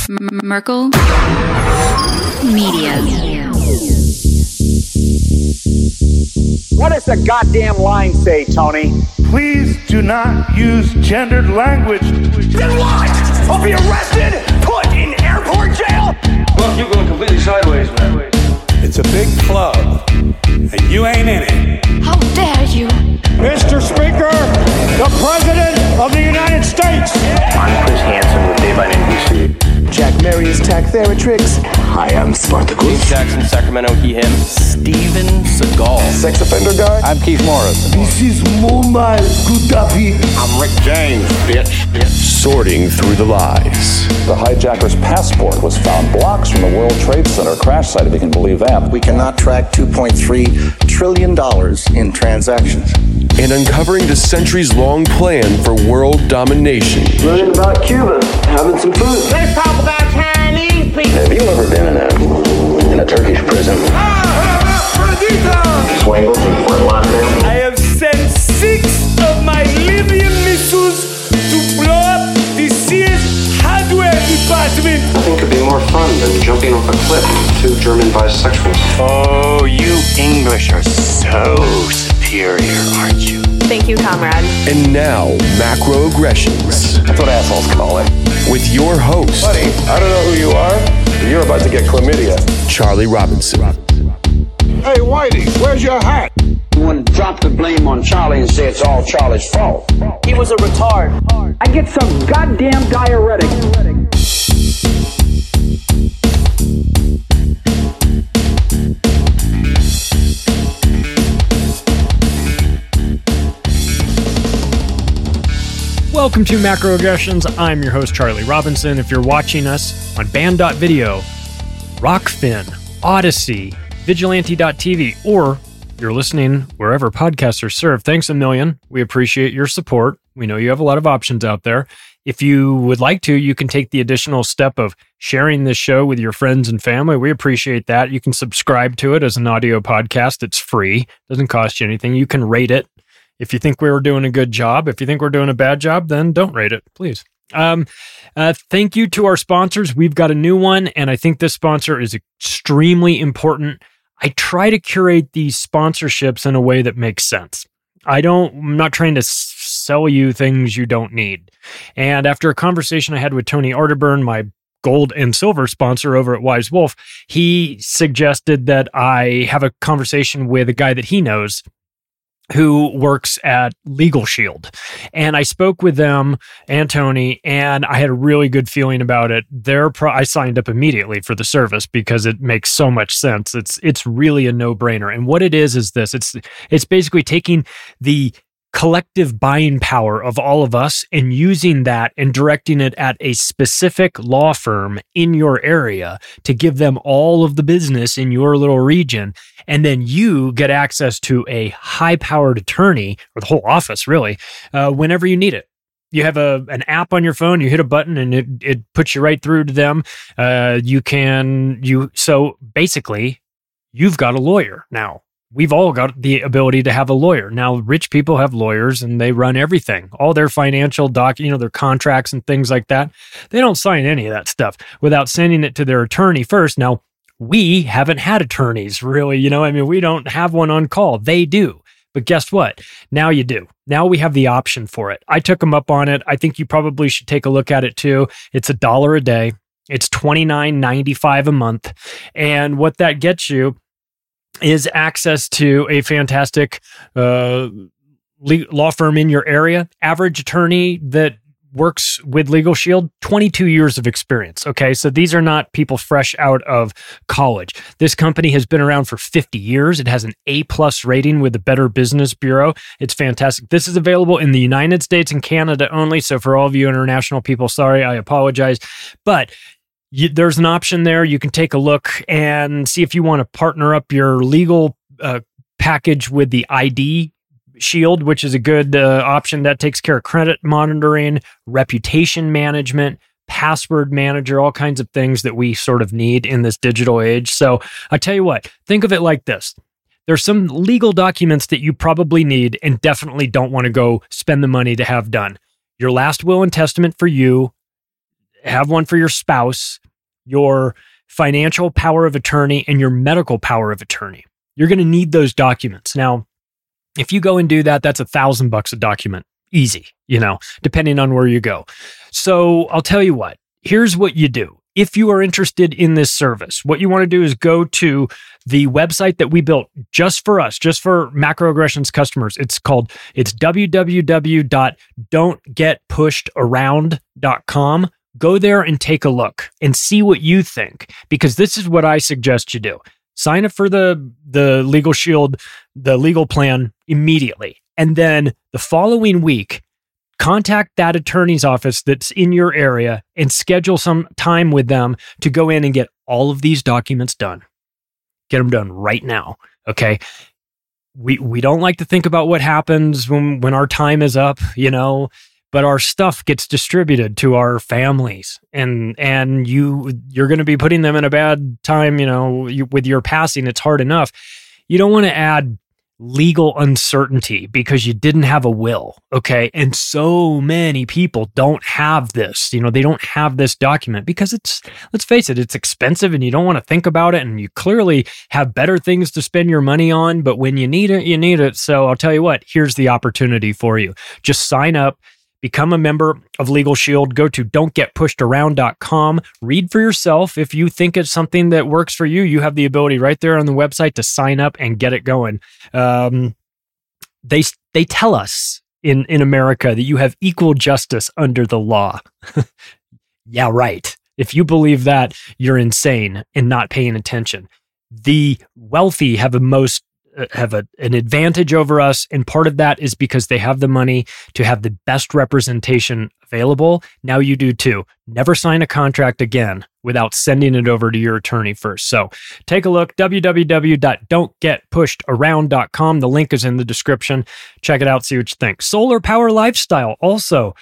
Merkel Media. What does the goddamn line say, Tony? Please do not use gendered language. Then what? I'll be arrested, put in airport jail? Look, you're going completely sideways, man. It's a big club, and you ain't in it. How dare you? Mr. Speaker, the President of the United States. I'm Chris Hansen with Daylight NBC. Jack Marius Tactheratrix. Hi, I'm Spartacus. Jackson, Sacramento, he, him. Steven Seagal. Sex offender guy. I'm Keith Morris. This is Muammar Gaddafi. I'm Rick James, bitch. Sorting through the lies. The hijacker's passport was found blocks from the World Trade Center crash site, if you can believe that. We cannot track $2.3 trillion in transactions. And uncovering the centuries-long plan for world domination. Learning about Cuba, having some food. Let's talk about Chinese people. Have you ever been in a Turkish prison? Swangles in Fort Lauderdale? I have sent 6 of my Libyan missiles to blow up the Sears hardware department. Nothing could be more fun than jumping off a cliff with 2 German bisexuals. Oh, you English are so superior, aren't you? Thank you, comrade. And now, macroaggressions. That's what assholes call it. With your host, Buddy, I don't know who you are, but you're about to get chlamydia. Charlie Robinson. Hey, Whitey, where's your hat? You want to drop the blame on Charlie and say it's all Charlie's fault. He was a retard. I get some goddamn diuretic. Welcome to Macroaggressions. I'm your host, Charlie Robinson. If you're watching us on Band.video, Rockfin, Odyssey, Vigilante.tv, or you're listening wherever podcasts are served, thanks a million. We appreciate your support. We know you have a lot of options out there. If you would like to, you can take the additional step of sharing this show with your friends and family. We appreciate that. You can subscribe to it as an audio podcast. It's free. Doesn't cost you anything. You can rate it. If you think we were doing a good job, if you think we're doing a bad job, then don't rate it, please. Thank you to our sponsors. We've got a new one, and I think this sponsor is extremely important. I try to curate these sponsorships in a way that makes sense. I'm not trying to sell you things you don't need. And after a conversation I had with Tony Arterburn, my gold and silver sponsor over at Wise Wolf, he suggested that I have a conversation with a guy that he knows who works at Legal Shield. And I spoke with them and Tony, and I had a really good feeling about it. I signed up immediately for the service because it makes so much sense. It's really a no-brainer. And what it is this. It's basically taking the collective buying power of all of us and using that and directing it at a specific law firm in your area to give them all of the business in your little region. And then you get access to a high-powered attorney, or the whole office really, whenever you need it. You have an app on your phone, you hit a button and it puts you right through to them. So basically you've got a lawyer now. We've all got the ability to have a lawyer. Now, rich people have lawyers and they run everything. All their financial their contracts and things like that. They don't sign any of that stuff without sending it to their attorney first. Now, we haven't had attorneys really, we don't have one on call. They do. But guess what? Now you do. Now we have the option for it. I took them up on it. I think you probably should take a look at it too. It's $1 a day. It's $29.95 a month. And what that gets you is access to a fantastic law firm in your area. Average attorney that works with Legal Shield, 22 years of experience. Okay, so these are not people fresh out of college. This company has been around for 50 years. It has an A+ rating with the Better Business Bureau. It's fantastic. This is available in the United States and Canada only. So for all of you international people, sorry, I apologize. But there's an option there. You can take a look and see if you want to partner up your legal package with the ID Shield, which is a good option that takes care of credit monitoring, reputation management, password manager, all kinds of things that we sort of need in this digital age. So I tell you what, think of it like this. There's some legal documents that you probably need and definitely don't want to go spend the money to have done. Your last will and testament for you, have one for your spouse, your financial power of attorney, and your medical power of attorney. You're going to need those documents. Now, if you go and do that, that's $1,000 a document. Easy, depending on where you go. So I'll tell you what, here's what you do. If you are interested in this service, what you want to do is go to the website that we built just for us, just for Macroaggressions customers. It's www.don'tgetpushedaround.com. Go there and take a look and see what you think, because this is what I suggest you do. Sign up for the Legal Shield, the legal plan immediately. And then the following week, contact that attorney's office that's in your area and schedule some time with them to go in and get all of these documents done. Get them done right now. Okay. We don't like to think about what happens when our time is up, but our stuff gets distributed to our families, and you're going to be putting them in a bad time, with your passing. It's hard enough. You don't want to add legal uncertainty because you didn't have a will, okay? And so many people don't have this, they don't have this document because let's face it, it's expensive and you don't want to think about it, and you clearly have better things to spend your money on, but when you need it, you need it. So I'll tell you what, here's the opportunity for you. Just sign up. Become a member of Legal Shield. Go to don'tgetpushedaround.com. Read for yourself. If you think it's something that works for you, you have the ability right there on the website to sign up and get it going. They tell us in America that you have equal justice under the law. Yeah, right. If you believe that, you're insane and not paying attention. The wealthy have an advantage over us, and part of that is because they have the money to have the best representation available. Now you do too. Never sign a contract again without sending it over to your attorney first. So take a look, www.don'tgetpushedaround.com. The link is in the description. Check it out, see what you think. Solar Power Lifestyle, also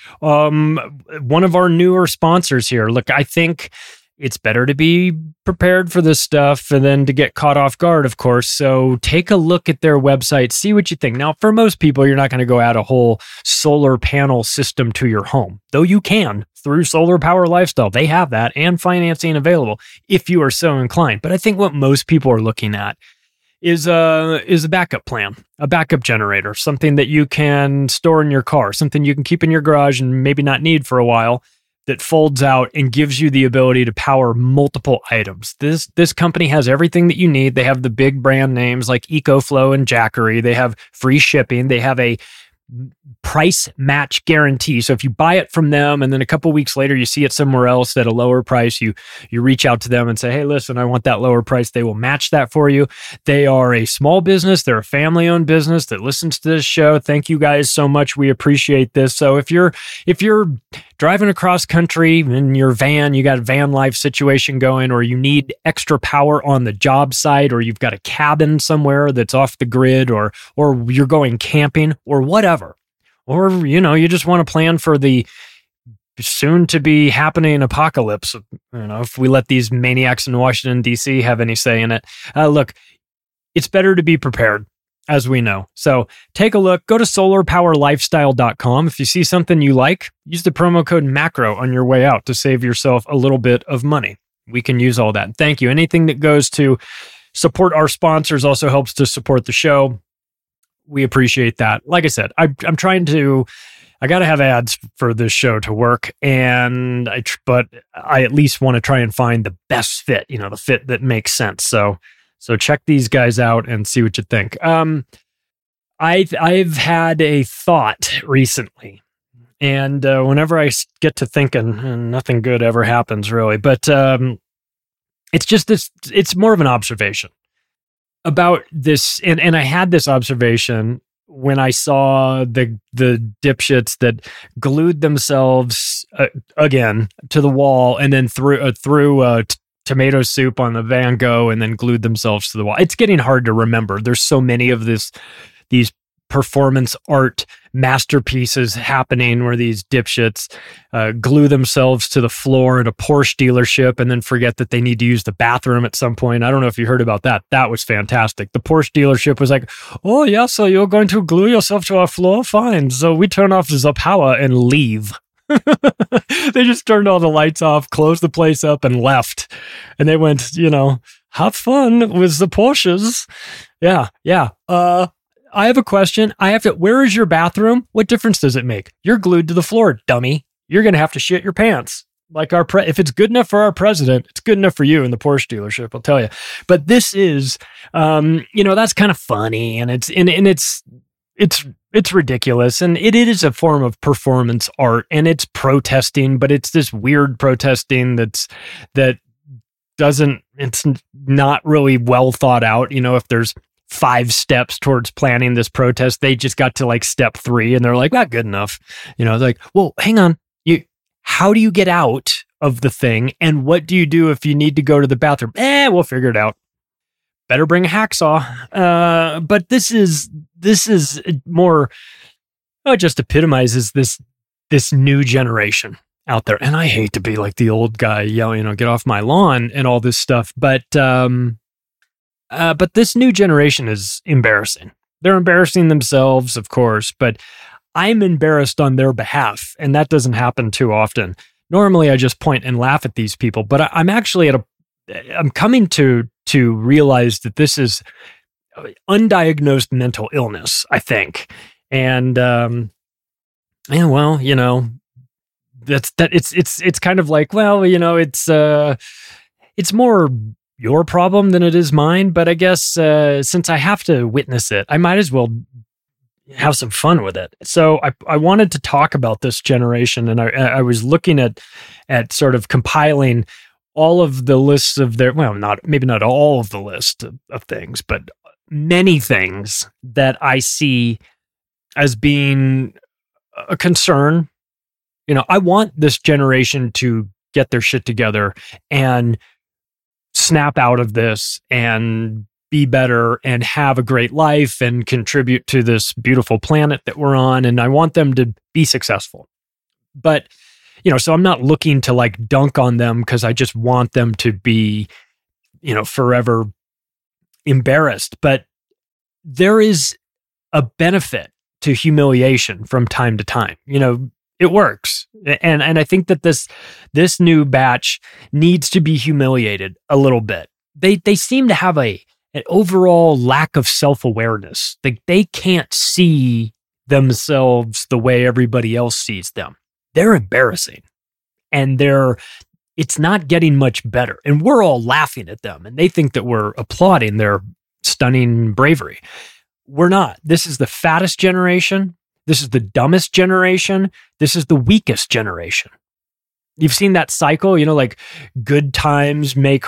one of our newer sponsors here. Look, I think it's better to be prepared for this stuff than to get caught off guard, of course. So take a look at their website, see what you think. Now, for most people, you're not going to go add a whole solar panel system to your home, though you can through Solar Power Lifestyle. They have that and financing available if you are so inclined. But I think what most people are looking at is a backup plan, a backup generator, something that you can store in your car, something you can keep in your garage and maybe not need for a while, that folds out and gives you the ability to power multiple items. This company has everything that you need. They have the big brand names like EcoFlow and Jackery. They have free shipping. They have a price match guarantee. So if you buy it from them and then a couple weeks later you see it somewhere else at a lower price, you reach out to them and say, hey, listen, I want that lower price. They will match that for you. They are a small business. They're a family-owned business that listens to this show. Thank you guys so much. We appreciate this. So if you're driving across country in your van, you got a van life situation going, or you need extra power on the job site, or you've got a cabin somewhere that's off the grid, or you're going camping or whatever, or, you just want to plan for the soon to be happening apocalypse, if we let these maniacs in Washington, D.C. have any say in it. Look, it's better to be prepared, as we know. So take a look, go to solarpowerlifestyle.com. If you see something you like, use the promo code MACRO on your way out to save yourself a little bit of money. We can use all that. Thank you. Anything that goes to support our sponsors also helps to support the show. We appreciate that. Like I said, I got to have ads for this show to work, but I at least want to try and find the best fit, the fit that makes sense. So check these guys out and see what you think. I've had a thought recently, and whenever I get to thinking, nothing good ever happens really, but it's just this, it's more of an observation about this. And I had this observation when I saw the dipshits that glued themselves again to the wall and then threw tomato soup on the Van Gogh and then glued themselves to the wall. It's getting hard to remember. There's so many of these performance art masterpieces happening where these dipshits glue themselves to the floor at a Porsche dealership and then forget that they need to use the bathroom at some point. I don't know if you heard about that. That was fantastic. The Porsche dealership was like, oh yeah, so you're going to glue yourself to our floor? Fine. So we turn off the power and leave. They just turned all the lights off, closed the place up, and left. And they went, have fun with the Porsches. Yeah. I have a question. Where is your bathroom? What difference does it make? You're glued to the floor, dummy. You're going to have to shit your pants. Like if it's good enough for our president, it's good enough for you in the Porsche dealership, I'll tell you. But this is, that's kind of funny, and it's ridiculous, and it is a form of performance art, and it's protesting, but it's this weird protesting it's not really well thought out. If there's 5 steps towards planning this protest, they just got to like step 3, and they're like, not good enough. Like, well, hang on. How do you get out of the thing? And what do you do if you need to go to the bathroom? We'll figure it out. Better bring a hacksaw. But this is more, it just epitomizes this new generation out there. And I hate to be like the old guy yelling, get off my lawn and all this stuff. But this new generation is embarrassing. They're embarrassing themselves, of course, but I'm embarrassed on their behalf, and that doesn't happen too often. Normally, I just point and laugh at these people, but I'm actually I'm coming to realize that this is undiagnosed mental illness, I think. And it's kind of like, it's more your problem than it is mine. But I guess since I have to witness it, I might as well have some fun with it. So I wanted to talk about this generation, and I was looking at sort of compiling all of the lists of maybe not all of the list of things, but many things that I see as being a concern. I want this generation to get their shit together and snap out of this and be better and have a great life and contribute to this beautiful planet that we're on. And I want them to be successful. But, so I'm not looking to like dunk on them because I just want them to be, forever embarrassed. But there is a benefit to humiliation from time to time. It works. And I think that this new batch needs to be humiliated a little bit. They seem to have an overall lack of self-awareness. They can't see themselves the way everybody else sees them. They're embarrassing. And it's not getting much better. And we're all laughing at them. And they think that we're applauding their stunning bravery. We're not. This is the fattest generation. This is the dumbest generation. This is the weakest generation. You've seen that cycle, like good times make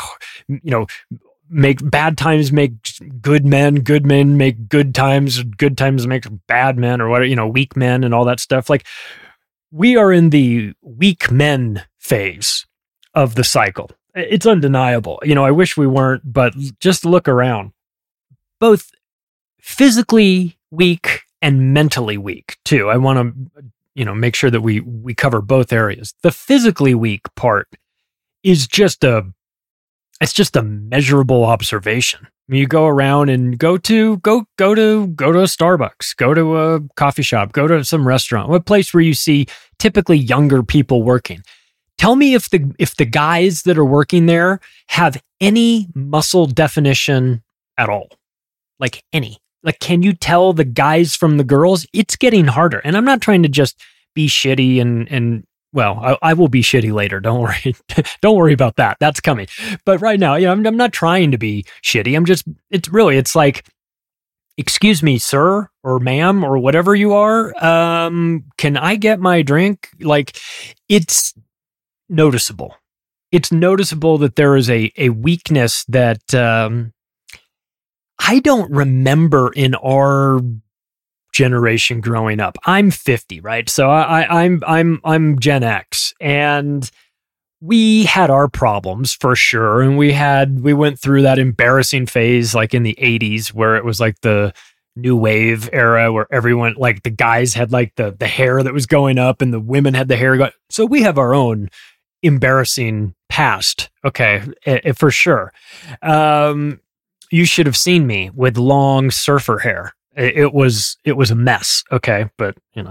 bad times make good men make good times make bad men, or whatever, weak men and all that stuff. Like, we are in the weak men phase of the cycle. It's undeniable. I wish we weren't, but just look around. Both physically weak and mentally weak too. I want to, make sure that we cover both areas. The physically weak part is just a measurable observation. I mean, you go around and go to a Starbucks, go to a coffee shop, go to some restaurant, what place where you see typically younger people working. Tell me if the guys that are working there have any muscle definition at all. Like any. Like, can you tell the guys from the girls? It's getting harder. And I'm not trying to just be shitty and I will be shitty later. Don't worry. Don't worry about that. That's coming. But right now, I'm not trying to be shitty. It's like, excuse me, sir or ma'am or whatever you are. Can I get my drink? Like, it's noticeable. It's noticeable that there is a weakness that I don't remember in our generation growing up. I'm 50, right? So I'm Gen X, and we had our problems for sure. And we went through that embarrassing phase like in the 80s where it was like the new wave era where everyone, like the guys had like the hair that was going up and the women had the hair going. So we have our own embarrassing past. Okay. For sure. You should have seen me with long surfer hair. It was a mess. Okay. But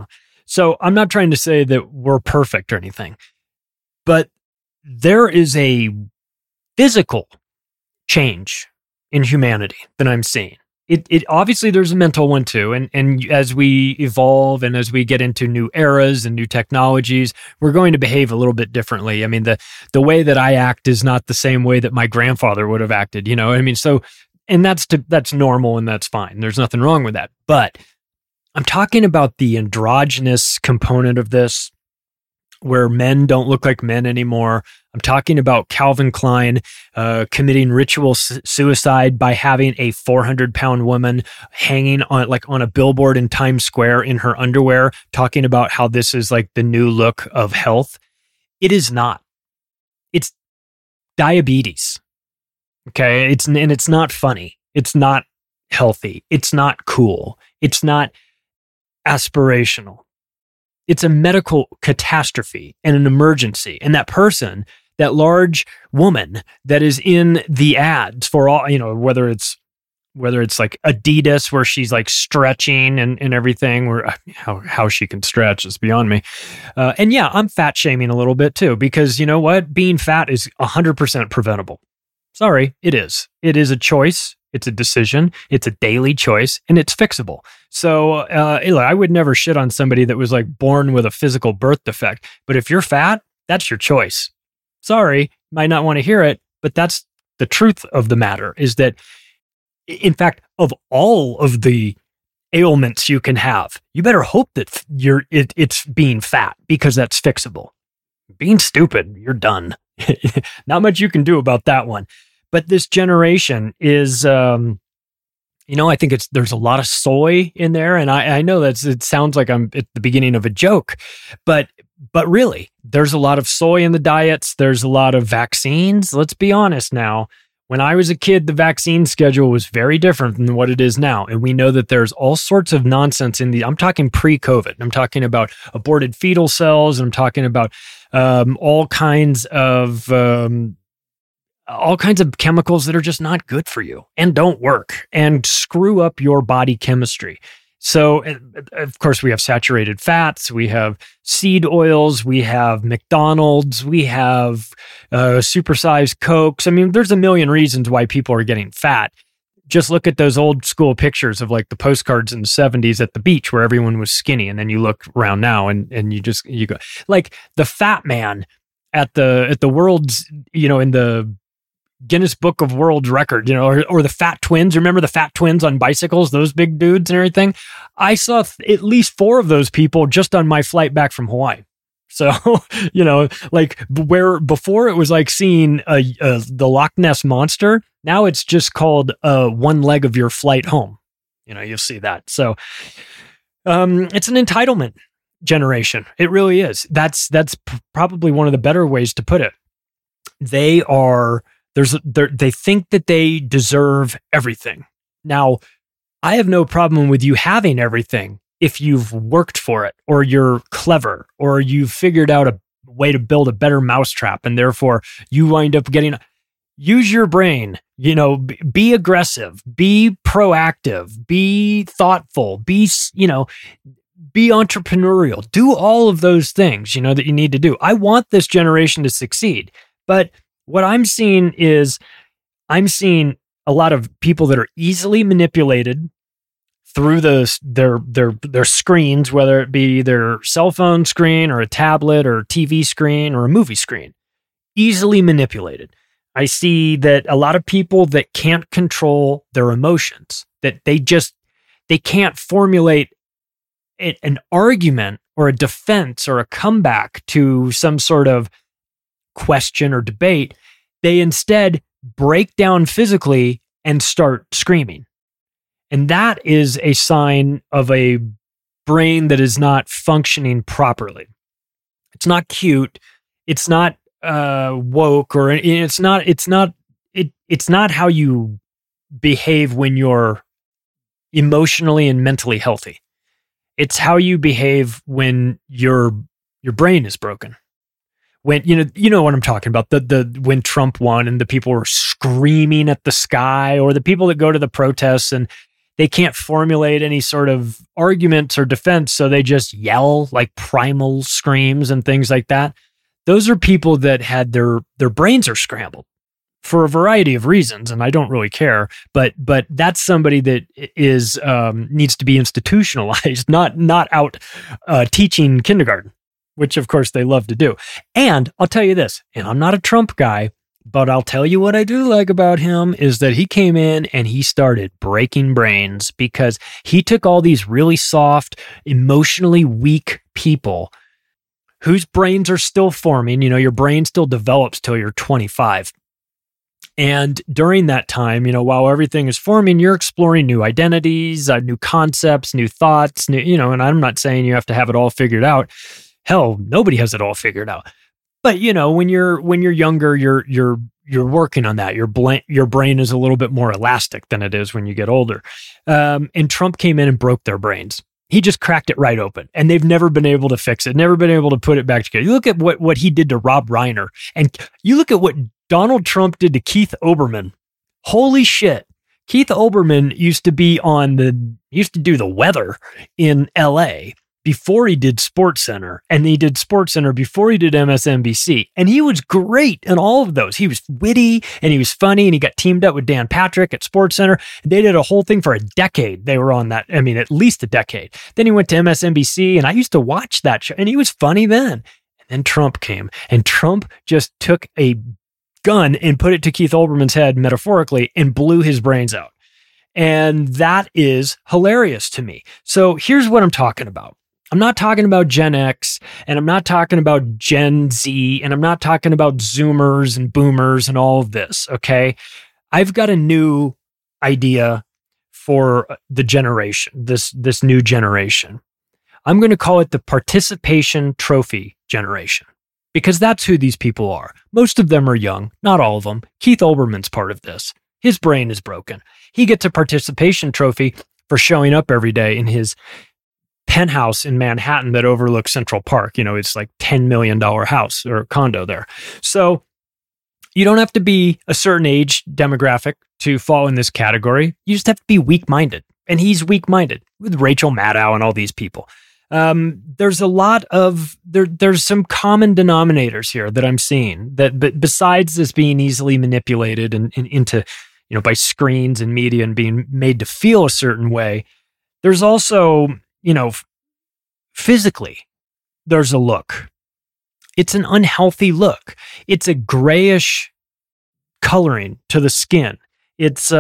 So I'm not trying to say that we're perfect or anything, but there is a physical change in humanity that I'm seeing. It obviously there's a mental one too. And as we evolve and as we get into new eras and new technologies, we're going to behave a little bit differently. I mean, the way that I act is not the same way that my grandfather would have acted, you know? I mean, so, and that's normal and that's fine. There's nothing wrong with that. But I'm talking about the androgynous component of this, where men don't look like men anymore. I'm talking about Calvin Klein committing ritual suicide by having a 400-pound woman hanging on a billboard in Times Square in her underwear, talking about how this is like the new look of health. It is not. It's diabetes. Okay, it's not funny. It's not healthy. It's not cool. It's not aspirational. It's a medical catastrophe and an emergency. And that person, that large woman that is in the ads for all, you know, whether it's like Adidas where she's like stretching and everything, where how she can stretch is beyond me. And yeah, I'm fat shaming a little bit too, because you know what? Being fat is 100% preventable. Sorry, it is. It is a choice. It's a decision. It's a daily choice, and it's fixable. So, I would never shit on somebody that was like born with a physical birth defect. But if you're fat, that's your choice. Sorry, might not want to hear it, but that's the truth of the matter. Is that, in fact, of all of the ailments you can have, you better hope that it's being fat, because that's fixable. Being stupid, you're done. Not much you can do about that one. But this generation is, I think there's a lot of soy in there. And I know it sounds like I'm at the beginning of a joke, but really, there's a lot of soy in the diets. There's a lot of vaccines. Let's be honest now. When I was a kid, the vaccine schedule was very different than what it is now. And we know that there's all sorts of nonsense I'm talking pre-COVID. I'm talking about aborted fetal cells. And I'm talking about all kinds of chemicals that are just not good for you and don't work and screw up your body chemistry. So, of course, we have saturated fats, we have seed oils, we have McDonald's, we have supersized Cokes. I mean, there's a million reasons why people are getting fat. Just look at those old school pictures of like the postcards in the 70s at the beach where everyone was skinny. And then you look around now and you go like the fat man at the world's, in the Guinness Book of World Record, or the fat twins. Remember the fat twins on bicycles, those big dudes and everything? I saw at least 4 of those people just on my flight back from Hawaii. So, like where before it was like seeing the Loch Ness Monster. Now it's just called one leg of your flight home. You'll see that. So it's an entitlement generation. It really is. That's probably one of the better ways to put it. They think that they deserve everything. Now, I have no problem with you having everything if you've worked for it, or you're clever, or you've figured out a way to build a better mousetrap, and therefore you wind up use your brain, be aggressive, be proactive, be thoughtful, be entrepreneurial, do all of those things, that you need to do. I want this generation to succeed, but what I'm seeing is a lot of people that are easily manipulated through their screens, whether it be their cell phone screen or a tablet or TV screen or a movie screen, easily manipulated. I see that a lot of people that can't control their emotions, that they can't formulate an argument or a defense or a comeback to some sort of question or debate. They instead break down physically and start screaming. And that is a sign of a brain that is not functioning properly. It's not cute. It's not woke, or it's not how you behave when you're emotionally and mentally healthy. It's how you behave when your brain is broken. When you know what I'm talking about, when Trump won and the people were screaming at the sky, or the people that go to the protests and They can't formulate any sort of arguments or defense, so they just yell like primal screams and things like that. Those are people that had their brains are scrambled for a variety of reasons, and I don't really care. But that's somebody that is needs to be institutionalized, not out teaching kindergarten, which of course they love to do. And I'll tell you this, and I'm not a Trump guy, but I'll tell you what I do like about him is that he came in and he started breaking brains, because he took all these really soft, emotionally weak people whose brains are still forming. You know, your brain still develops till you're 25. And during that time, you know, while everything is forming, you're exploring new identities, new concepts, new thoughts, and I'm not saying you have to have it all figured out. Hell, nobody has it all figured out. But you know, when you're younger, you're working on that. Your brain is a little bit more elastic than it is when you get older. And Trump came in and broke their brains. He just cracked it right open, and they've never been able to fix it. Never been able to put it back together. You look at what he did to Rob Reiner, and you look at what Donald Trump did to Keith Olbermann. Holy shit! Keith Olbermann used to do the weather in L.A. before he did SportsCenter, and he did SportsCenter before he did MSNBC, and he was great in all of those. He was witty and he was funny, and he got teamed up with Dan Patrick at SportsCenter. They did a whole thing for a decade. They were on that, I mean, at least a decade. Then he went to MSNBC, and I used to watch that show, and he was funny then. And then Trump came, and Trump just took a gun and put it to Keith Olbermann's head, metaphorically, and blew his brains out. And that is hilarious to me. So here's what I'm talking about. I'm not talking about Gen X, and I'm not talking about Gen Z, and I'm not talking about Zoomers and Boomers and all of this, okay? I've got a new idea for the generation, this new generation. I'm going to call it the participation trophy generation, because that's who these people are. Most of them are young, not all of them. Keith Olbermann's part of this. His brain is broken. He gets a participation trophy for showing up every day in his penthouse in Manhattan that overlooks Central Park. You know, it's like $10 million house or condo there. So you don't have to be a certain age demographic to fall in this category. You just have to be weak-minded. And he's weak-minded with Rachel Maddow and all these people. There's a lot of, there's some common denominators here that I'm seeing that besides this being easily manipulated and into, you know, by screens and media and being made to feel a certain way, there's also, you know, physically, there's a look. It's an unhealthy look. It's a grayish coloring to the skin. It's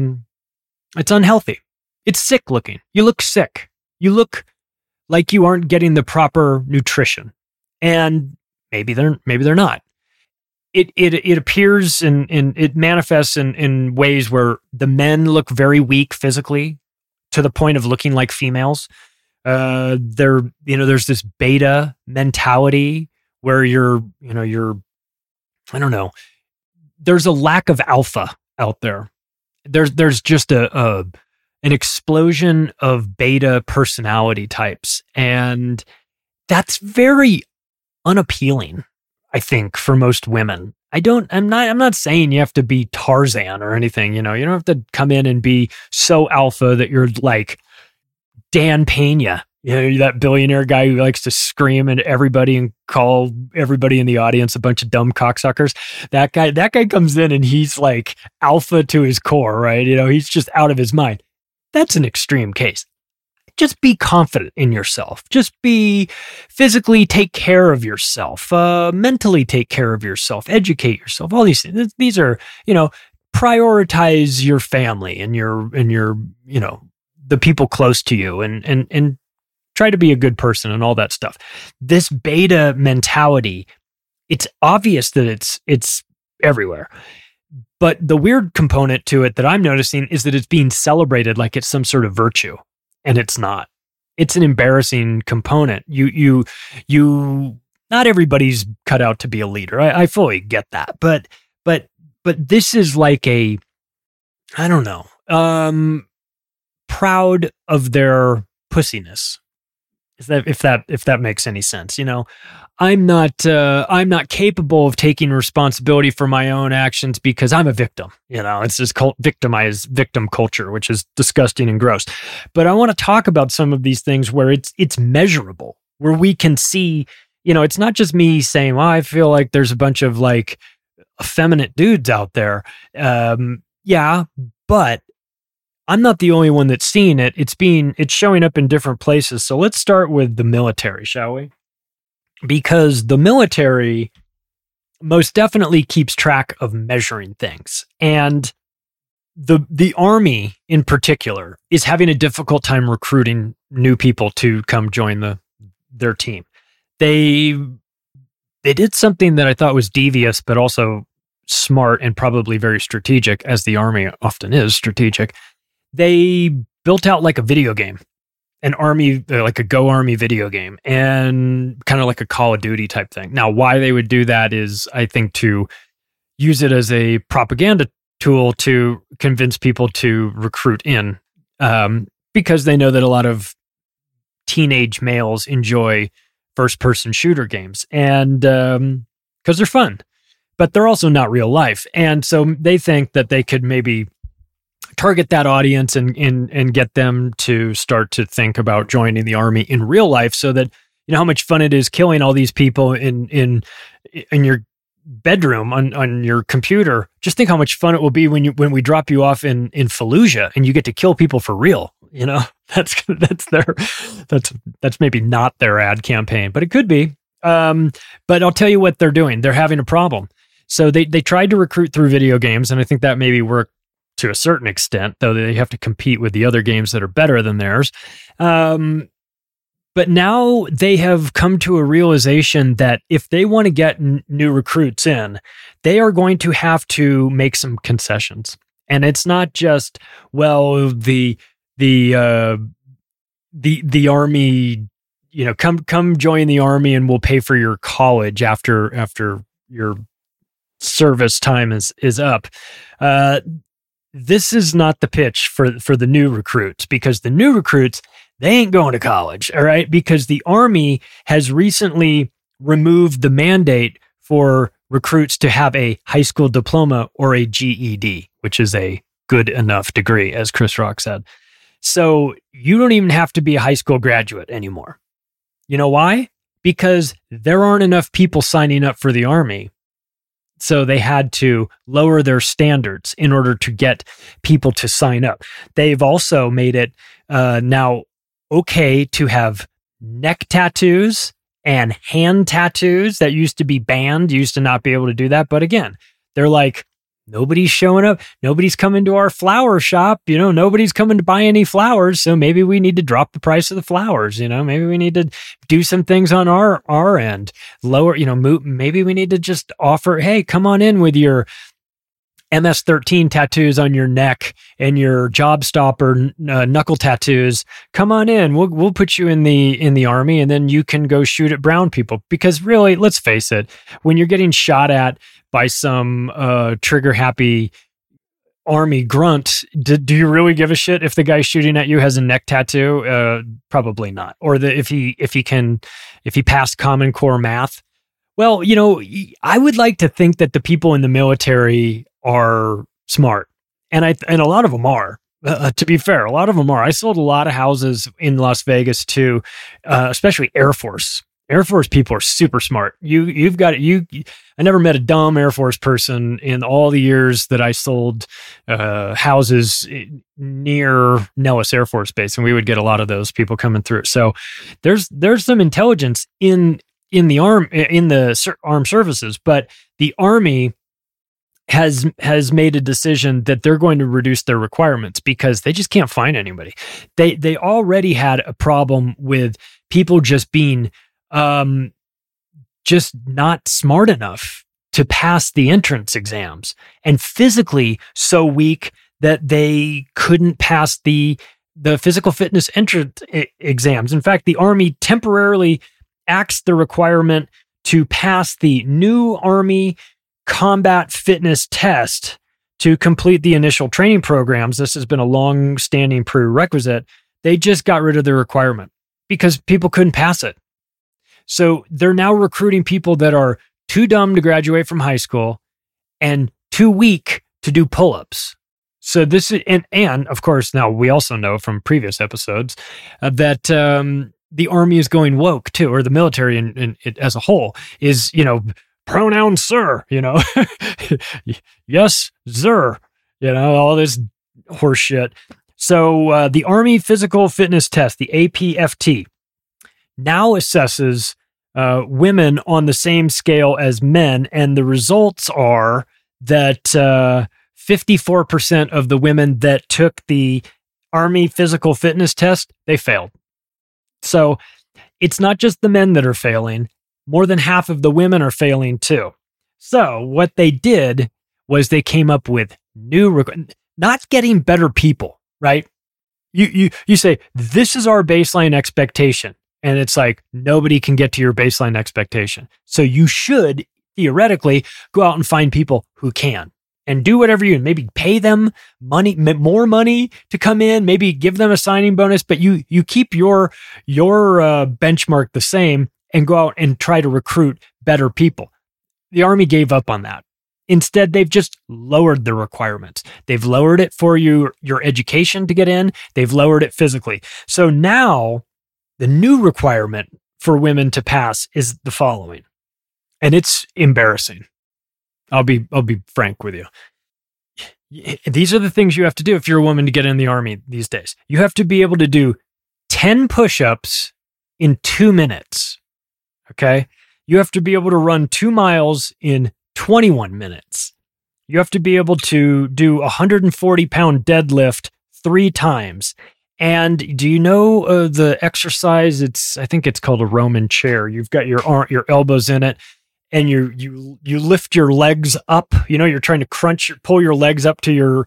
unhealthy. It's sick looking. You look sick. You look like you aren't getting the proper nutrition. And maybe they're not. It appears and it manifests in ways where the men look very weak physically to the point of looking like females. There's this beta mentality where I don't know, there's a lack of alpha out there. There's just an explosion of beta personality types, and that's very unappealing, I think, for most women. I'm not saying you have to be Tarzan or anything, you know. You don't have to come in and be so alpha that you're like Dan Pena, you know, that billionaire guy who likes to scream at everybody and call everybody in the audience a bunch of dumb cocksuckers. That guy comes in and he's like alpha to his core, right? You know, he's just out of his mind. That's an extreme case. Just be confident in yourself. Just be physically take care of yourself, mentally take care of yourself, educate yourself. All these things. These are, you know, prioritize your family and your, you know, the people close to you, and try to be a good person and all that stuff. This beta mentality, it's obvious that it's everywhere. But the weird component to it that I'm noticing is that it's being celebrated like it's some sort of virtue. And it's not. It's an embarrassing component. You not everybody's cut out to be a leader. I fully get that. But this is like a, I don't know, proud of their pussiness. if that makes any sense. You know, I'm not capable of taking responsibility for my own actions because I'm a victim. You know, it's this victim culture, which is disgusting and gross. But I want to talk about some of these things where it's measurable, where we can see, you know, it's not just me saying, well, I feel like there's a bunch of like effeminate dudes out there. Yeah, but I'm not the only one that's seeing it. It's showing up in different places. So let's start with the military, shall we? Because the military most definitely keeps track of measuring things. And the Army in particular is having a difficult time recruiting new people to come join their team. They did something that I thought was devious, but also smart and probably very strategic, as the Army often is strategic. They built out like a video game, an army, like a Go Army video game, and kind of like a Call of Duty type thing. Now, why they would do that is, I think, to use it as a propaganda tool to convince people to recruit in, because they know that a lot of teenage males enjoy first-person shooter games, and because they're fun, but they're also not real life. And so they think that they could maybe target that audience and get them to start to think about joining the Army in real life, so that, you know, how much fun it is killing all these people in your bedroom on your computer. Just think how much fun it will be when we drop you off in Fallujah and you get to kill people for real. You know, that's maybe not their ad campaign, but it could be. But I'll tell you what they're doing. They're having a problem. So they tried to recruit through video games, and I think that maybe worked to a certain extent, though they have to compete with the other games that are better than theirs. But now they have come to a realization that if they want to get new recruits in, they are going to have to make some concessions. And it's not just, well, the Army, you know, come join the Army and we'll pay for your college after your service time is up. This is not the pitch for the new recruits, because the new recruits, they ain't going to college, all right? Because the Army has recently removed the mandate for recruits to have a high school diploma or a GED, which is a good enough degree, as Chris Rock said. So you don't even have to be a high school graduate anymore. You know why? Because there aren't enough people signing up for the Army. So they had to lower their standards in order to get people to sign up. They've also made it now okay to have neck tattoos and hand tattoos that used to be banned. You used to not be able to do that. But again, they're like, nobody's showing up. Nobody's coming to our flower shop. You know, nobody's coming to buy any flowers. So maybe we need to drop the price of the flowers. You know, maybe we need to do some things on our end, lower, you know, maybe we need to just offer, hey, come on in with your MS-13 tattoos on your neck and your job stopper knuckle tattoos. Come on in. We'll put you in the Army, and then you can go shoot at brown people. Because really, let's face it, when you're getting shot at by some trigger happy Army grunt, do you really give a shit if the guy shooting at you has a neck tattoo? Probably not. Or if he passed Common Core math. Well, you know, I would like to think that the people in the military are smart, and a lot of them are. To be fair, a lot of them are. I sold a lot of houses in Las Vegas too, especially Air Force. Air Force people are super smart. You've got I never met a dumb Air Force person in all the years that I sold houses near Nellis Air Force Base, and we would get a lot of those people coming through. So there's some intelligence in the armed services, but the Army has made a decision that they're going to reduce their requirements because they just can't find anybody. They already had a problem with people just being just not smart enough to pass the entrance exams, and physically so weak that they couldn't pass the physical fitness entrance exams. In fact, the Army temporarily axed the requirement to pass the new Army combat fitness test to complete the initial training programs. This has been a long-standing prerequisite. They just got rid of the requirement. because people couldn't pass it. So they're now recruiting people that are too dumb to graduate from high school and too weak to do pull-ups. So this is, and of course, now we also know from previous episodes that the Army is going woke too, or the military in as a whole is, pronoun sir, yes, sir, all this horse shit. So the Army Physical Fitness Test, the APFT, now assesses women on the same scale as men, and the results are that 54% of the women that took the Army Physical Fitness Test, they failed. So it's not just the men that are failing. More than half of the women are failing too. So what they did was they came up with not getting better people, right? You say, this is our baseline expectation. And it's like, nobody can get to your baseline expectation. So you should theoretically go out and find people who can. And do whatever you maybe pay them more money to come in, maybe give them a signing bonus, but you keep your benchmark the same and go out and try to recruit better people. The Army gave up on that. Instead, they've just lowered the requirements. They've lowered it for your education to get in. They've lowered it physically. So now the new requirement for women to pass is the following, and it's embarrassing. I'll be frank with you. These are the things you have to do if you're a woman to get in the Army these days. You have to be able to do 10 push-ups in 2 minutes. Okay? You have to be able to run 2 miles in 21 minutes. You have to be able to do a 140-pound deadlift 3 times. And do you know the exercise? I think it's called a Roman chair. You've got your elbows in it. And you lift your legs up, you're trying to pull your legs up to your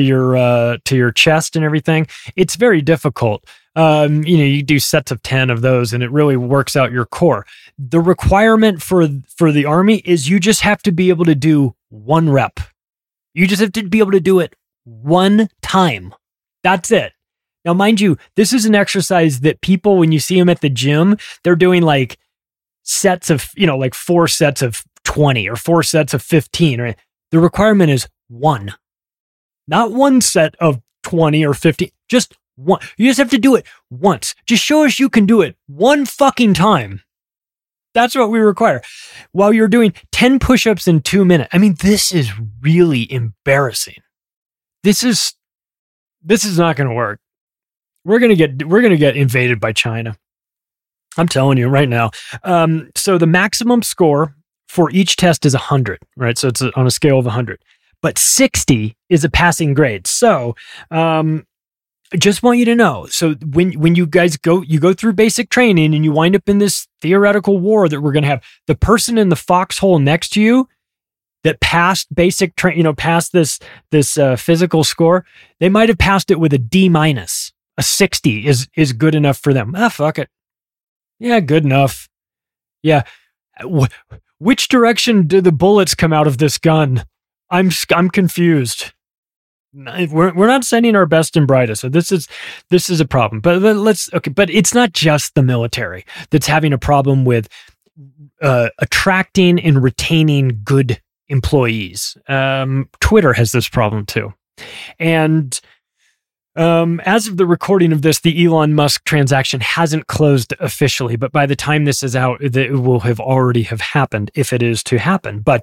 chest and everything. It's very difficult. You do sets of 10 of those and it really works out your core. The requirement for the Army is you just have to be able to do 1 rep. You just have to be able to do it 1 time. That's it. Now, mind you, this is an exercise that people, when you see them at the gym, they're doing like sets of, like 4 sets of 20 or 4 sets of 15. Right? The requirement is 1. Not 1 set of 20 or 50, just 1. You just have to do it once. Just show us you can do it 1 fucking time. That's what we require. While you're doing 10 push-ups in 2 minutes. I mean, this is really embarrassing. This is not going to work. We're going to get invaded by China. I'm telling you right now. So the maximum score for each test is 100, right? So it's on a scale of 100, but 60 is a passing grade. So I just want you to know. So when you guys go through basic training and you wind up in this theoretical war that we're going to have, the person in the foxhole next to you that passed basic passed this physical score, they might have passed it with a D-. A 60 is good enough for them. Fuck it. Yeah, good enough. Yeah. Which direction do the bullets come out of this gun? I'm confused. We're not sending our best and brightest. So this is a problem. But but it's not just the military that's having a problem with attracting and retaining good employees. Twitter has this problem too. And as of the recording of this, the Elon Musk transaction hasn't closed officially, but by the time this is out, it will have already have happened if it is to happen. But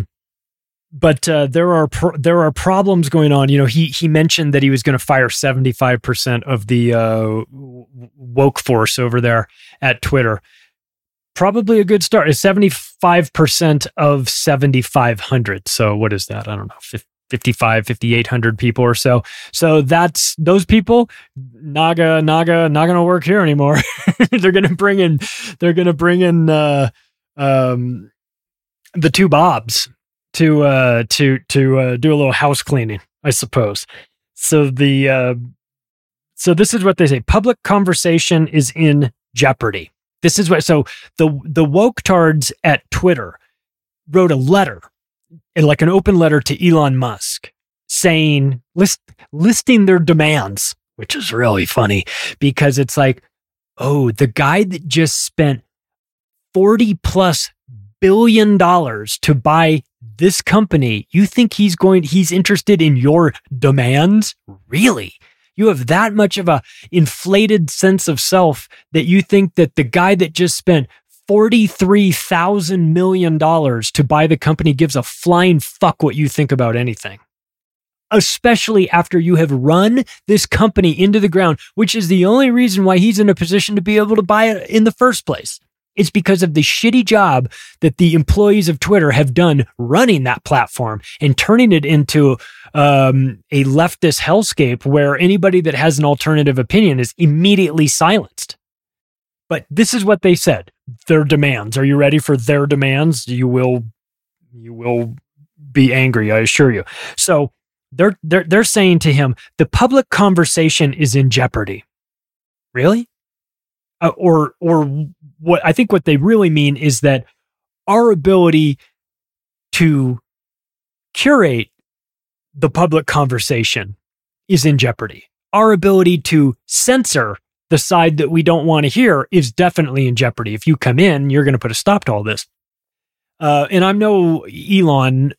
there are problems going on. He mentioned that he was going to fire 75% of the woke force over there at Twitter. Probably a good start. It's 75% of 7,500. So what is that? I don't know. 5,800 people or so. So that's those people. Naga, not going to work here anymore. They're going to bring in the 2 Bobs to do a little house cleaning, I suppose. So this is what they say. Public conversation is in jeopardy. This is what. So the woketards at Twitter wrote a letter. And like an open letter to Elon Musk listing their demands, which is really funny because it's like, oh, the guy that just spent $40+ billion to buy this company, you think he's interested in your demands? Really? You have that much of a inflated sense of self that you think that the guy that just spent $43,000 million to buy the company gives a flying fuck what you think about anything. Especially after you have run this company into the ground, which is the only reason why he's in a position to be able to buy it in the first place. It's because of the shitty job that the employees of Twitter have done running that platform and turning it into a leftist hellscape where anybody that has an alternative opinion is immediately silenced. But this is what they said. Their demands. Are you ready for their demands? You will be angry, I assure you. So they're saying to him, the public conversation is in jeopardy. Really? Or what I think what they really mean is that our ability to curate the public conversation is in jeopardy. Our ability to censor the side that we don't want to hear is definitely in jeopardy. If you come in, you're going to put a stop to all this. And I'm no Elon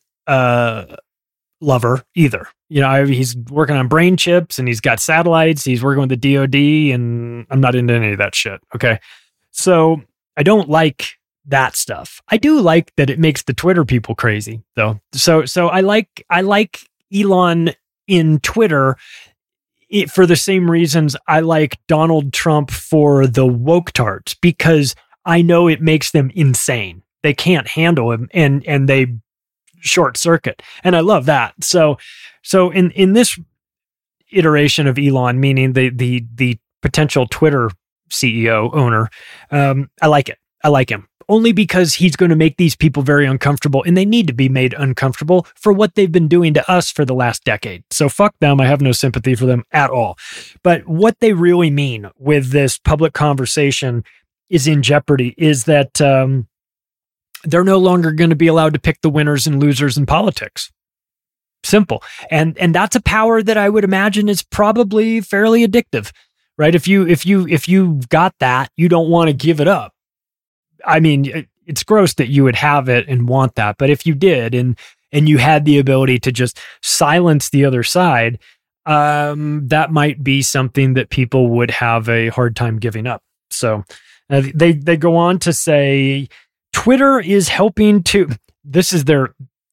lover either. You know, he's working on brain chips and he's got satellites. He's working with the DOD, and I'm not into any of that shit. Okay. So I don't like that stuff. I do like that it makes the Twitter people crazy though. So I like Elon in Twitter for the same reasons I like Donald Trump for the woke tarts, because I know it makes them insane. They can't handle him and they short circuit. And I love that. So in this iteration of Elon, meaning the potential Twitter CEO owner, I like it. I like him only because he's going to make these people very uncomfortable, and they need to be made uncomfortable for what they've been doing to us for the last decade. So fuck them. I have no sympathy for them at all. But what they really mean with this public conversation is in jeopardy is that they're no longer going to be allowed to pick the winners and losers in politics. Simple. And that's a power that I would imagine is probably fairly addictive, right? If you got that, you don't want to give it up. I mean, it's gross that you would have it and want that, but if you did and you had the ability to just silence the other side, that might be something that people would have a hard time giving up. So they go on to say Twitter is helping to. This is their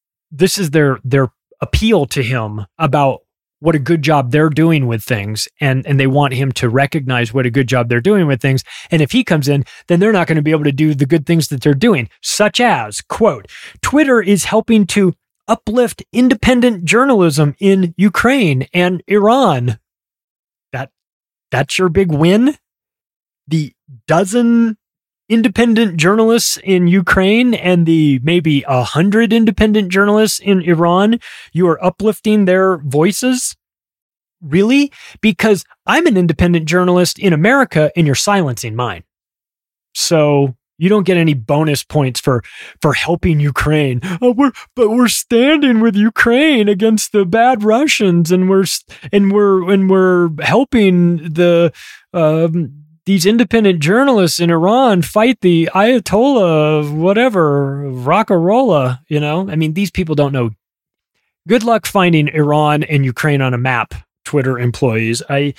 appeal to him about what a good job they're doing with things. And they want him to recognize what a good job they're doing with things. And if he comes in, then they're not going to be able to do the good things that they're doing, such as, quote, Twitter is helping to uplift independent journalism in Ukraine and Iran. That's your big win? The dozen independent journalists in Ukraine and the maybe 100 independent journalists in Iran, you are uplifting their voices? Really? Because I'm an independent journalist in America and you're silencing mine. So you don't get any bonus points for helping Ukraine. Oh, we're standing with Ukraine against the bad Russians, and we're helping the these independent journalists in Iran fight the Ayatollah, whatever, Rockarola, you know? I mean, these people don't know. Good luck finding Iran and Ukraine on a map, Twitter employees.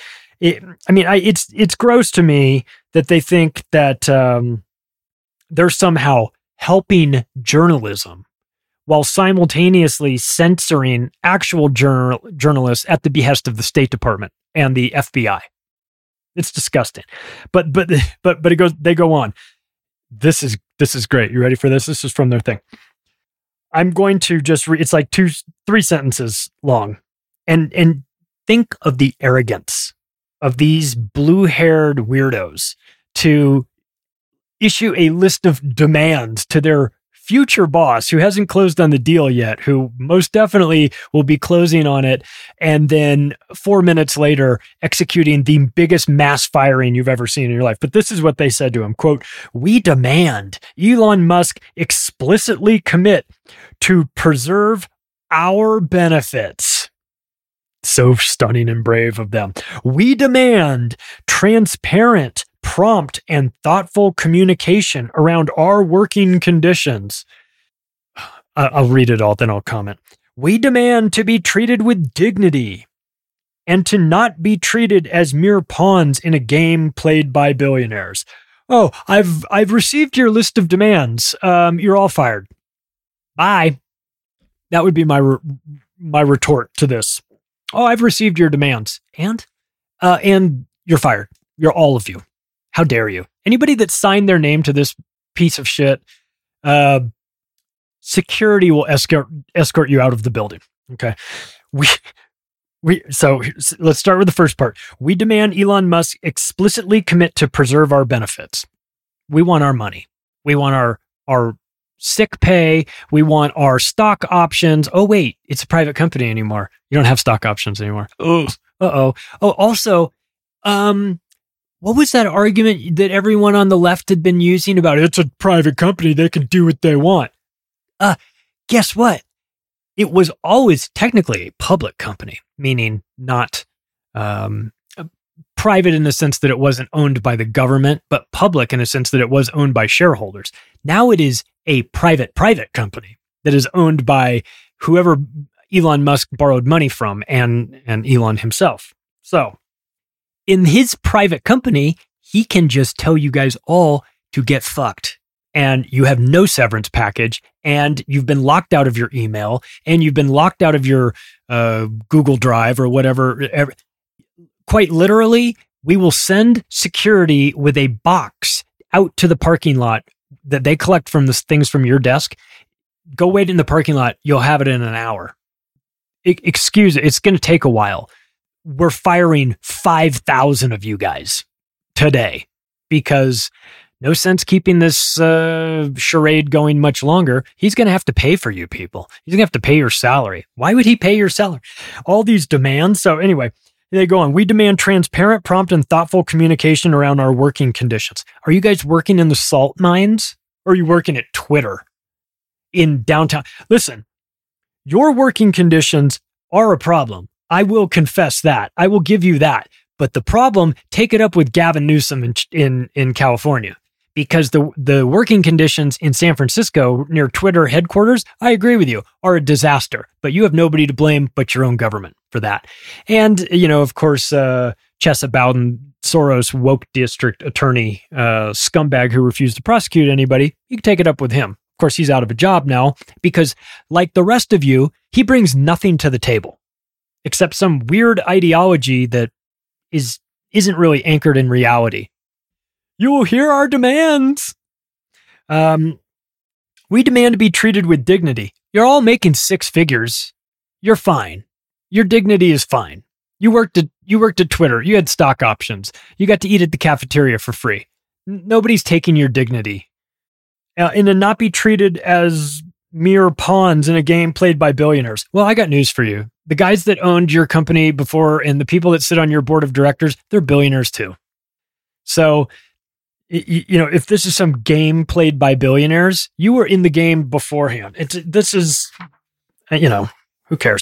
It's gross to me that they think that they're somehow helping journalism while simultaneously censoring actual journalists at the behest of the State Department and the FBI. It's disgusting, but it goes. They go on. This is great. You ready for this? This is from their thing. I'm going to just read. It's like 2-3 sentences long, and think of the arrogance of these blue-haired weirdos to issue a list of demands to their future boss, who hasn't closed on the deal yet, who most definitely will be closing on it, and then 4 minutes later executing the biggest mass firing you've ever seen in your life. But this is what they said to him, quote, "We demand Elon Musk explicitly commit to preserve our benefits." So stunning and brave of them. "We demand transparent prompt and thoughtful communication around our working conditions. I'll read it all, then I'll comment. We demand to be treated with dignity and to not be treated as mere pawns in a game played by billionaires. Oh, I've received your list of demands. You're all fired. Bye. That would be my retort to this. Oh, I've received your demands. And you're fired. You're all of you. How dare you? Anybody that signed their name to this piece of shit, security will escort you out of the building. Okay. So let's start with the first part. We demand Elon Musk explicitly commit to preserve our benefits. We want our money. We want our sick pay. We want our stock options. Oh, wait, it's a private company anymore. You don't have stock options anymore. Oh, uh-oh. Oh, also, what was that argument that everyone on the left had been using about it's a private company, they can do what they want? Guess what? It was always technically a public company, meaning not private in the sense that it wasn't owned by the government, but public in the sense that it was owned by shareholders. Now it is a private company that is owned by whoever Elon Musk borrowed money from and Elon himself. So in his private company, he can just tell you guys all to get fucked. And you have no severance package, and you've been locked out of your email, and you've been locked out of your Google Drive or whatever. Quite literally, we will send security with a box out to the parking lot that they collect from the things from your desk. Go wait in the parking lot. You'll have it in an hour. Excuse it. It's going to take a while. We're firing 5,000 of you guys today because no sense keeping this charade going much longer. He's going to have to pay for you people. He's going to have to pay your salary. Why would he pay your salary? All these demands. So anyway, they go on. We demand transparent, prompt, and thoughtful communication around our working conditions. Are you guys working in the salt mines? Or are you working at Twitter in downtown? Listen, your working conditions are a problem. I will confess that. I will give you that. But the problem, take it up with Gavin Newsom in California. Because the working conditions in San Francisco near Twitter headquarters, I agree with you, are a disaster. But you have nobody to blame but your own government for that. And, of course, Chesa Bowden, Soros woke district attorney, scumbag who refused to prosecute anybody, you can take it up with him. Of course, he's out of a job now because, like the rest of you, he brings nothing to the table except some weird ideology that isn't really anchored in reality. You will hear our demands. We demand to be treated with dignity. You're all making six figures. You're fine. Your dignity is fine. You worked at Twitter. You had stock options. You got to eat at the cafeteria for free. Nobody's taking your dignity. And to not be treated as mere pawns in a game played by billionaires. Well, I got news for you. The guys that owned your company before and the people that sit on your board of directors, they're billionaires too. So, if this is some game played by billionaires, you were in the game beforehand. This is, who cares?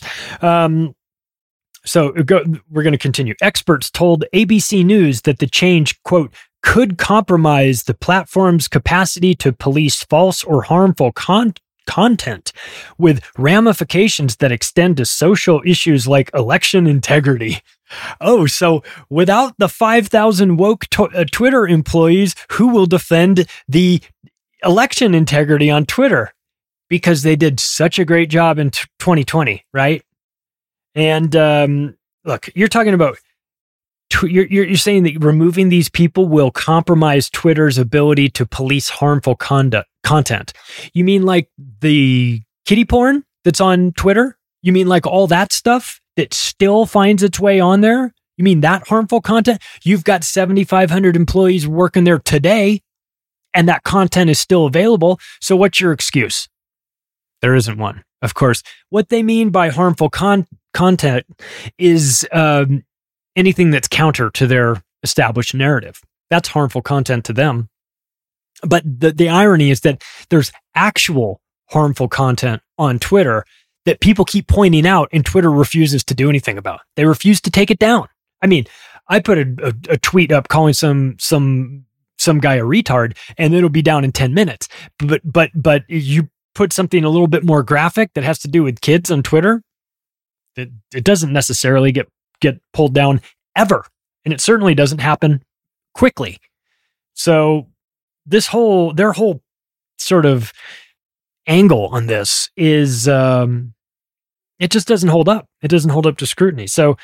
So we're going to continue. Experts told ABC News that the change, quote, could compromise the platform's capacity to police false or harmful content with ramifications that extend to social issues like election integrity. Oh, so without the 5,000 woke Twitter employees, who will defend the election integrity on Twitter? Because they did such a great job in 2020, right? And look, you're talking about you're saying that removing these people will compromise Twitter's ability to police harmful content. You mean like the kiddie porn that's on Twitter? You mean like all that stuff that still finds its way on there? You mean that harmful content? You've got 7,500 employees working there today, and that content is still available. So what's your excuse? There isn't one. Of course, what they mean by harmful content is anything that's counter to their established narrative. That's harmful content to them. But the irony is that there's actual harmful content on Twitter that people keep pointing out and Twitter refuses to do anything about. They refuse to take it down. I mean, I put a tweet up calling some guy a retard, and it'll be down in 10 minutes. But you put something a little bit more graphic that has to do with kids on Twitter, it doesn't necessarily get pulled down ever. And it certainly doesn't happen quickly. So their whole sort of angle on this is, it just doesn't hold up. It doesn't hold up to scrutiny. So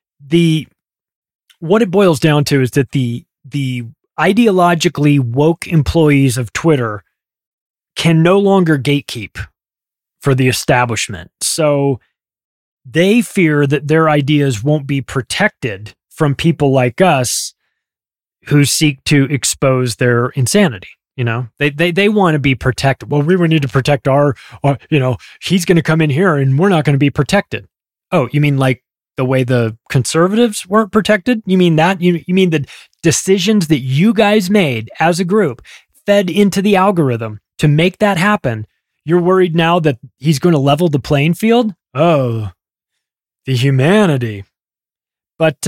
what it boils down to is that the ideologically woke employees of Twitter can no longer gatekeep for the establishment. So they fear that their ideas won't be protected from people like us who seek to expose their insanity. You know, they want to be protected. Well, we would need to protect our he's going to come in here and we're not going to be protected. Oh, you mean like the way the conservatives weren't protected? You mean that? You mean the decisions that you guys made as a group fed into the algorithm to make that happen? You're worried now that he's going to level the playing field? Oh, the humanity. But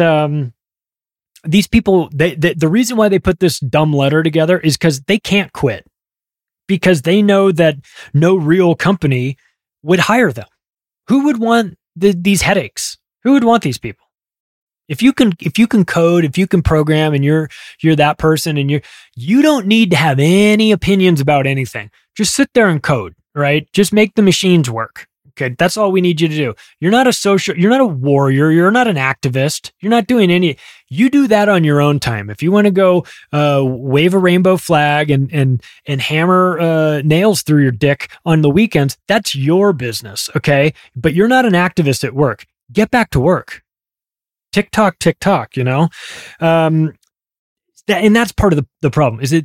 these people, the reason why they put this dumb letter together is because they can't quit, because they know that no real company would hire them. Who would want these headaches? Who would want these people? If you can code, if you can program, and you're that person, and you don't need to have any opinions about anything. Just sit there and code, right? Just make the machines work. Okay, that's all we need you to do. You're not a warrior, you're not an activist, you're not doing you do that on your own time. If you want to go wave a rainbow flag and hammer nails through your dick on the weekends, that's your business, okay? But you're not an activist at work. Get back to work. TikTok, you know? And that's part of the problem, is that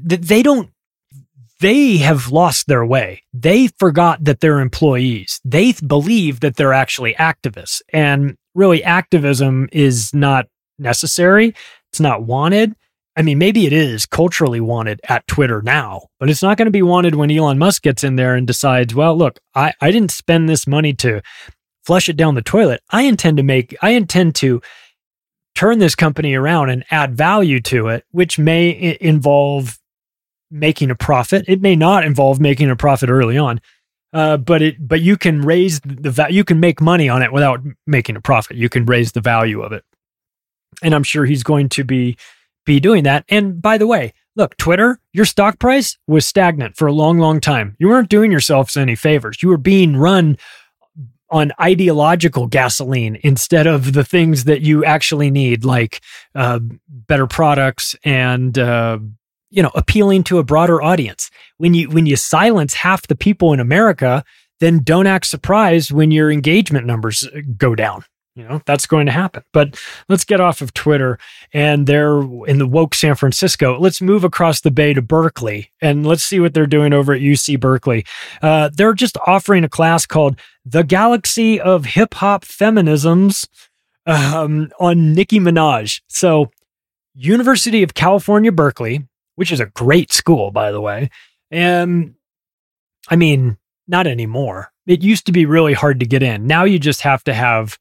they have lost their way. They forgot that they're employees. They believe that they're actually activists. And really, activism is not necessary. It's not wanted. I mean, maybe it is culturally wanted at Twitter now, but it's not going to be wanted when Elon Musk gets in there and decides, well, look, I didn't spend this money to flush it down the toilet. I intend to turn this company around and add value to it, which may involve making a profit. It may not involve making a profit early on, but you can raise you can make money on it without making a profit. You can raise the value of it, and I'm sure he's going to be doing that. And by the way, look, Twitter, your stock price was stagnant for a long, long time. You weren't doing yourselves any favors. You were being run on ideological gasoline instead of the things that you actually need, like better products and appealing to a broader audience. When you silence half the people in America, then don't act surprised when your engagement numbers go down. You know, that's going to happen. But let's get off of Twitter, and they're in the woke San Francisco. Let's move across the bay to Berkeley, and let's see what they're doing over at UC Berkeley. They're just offering a class called The Galaxy of Hip Hop Feminisms on Nicki Minaj. So University of California, Berkeley, which is a great school, by the way. And I mean, not anymore. It used to be really hard to get in. Now you just have to have,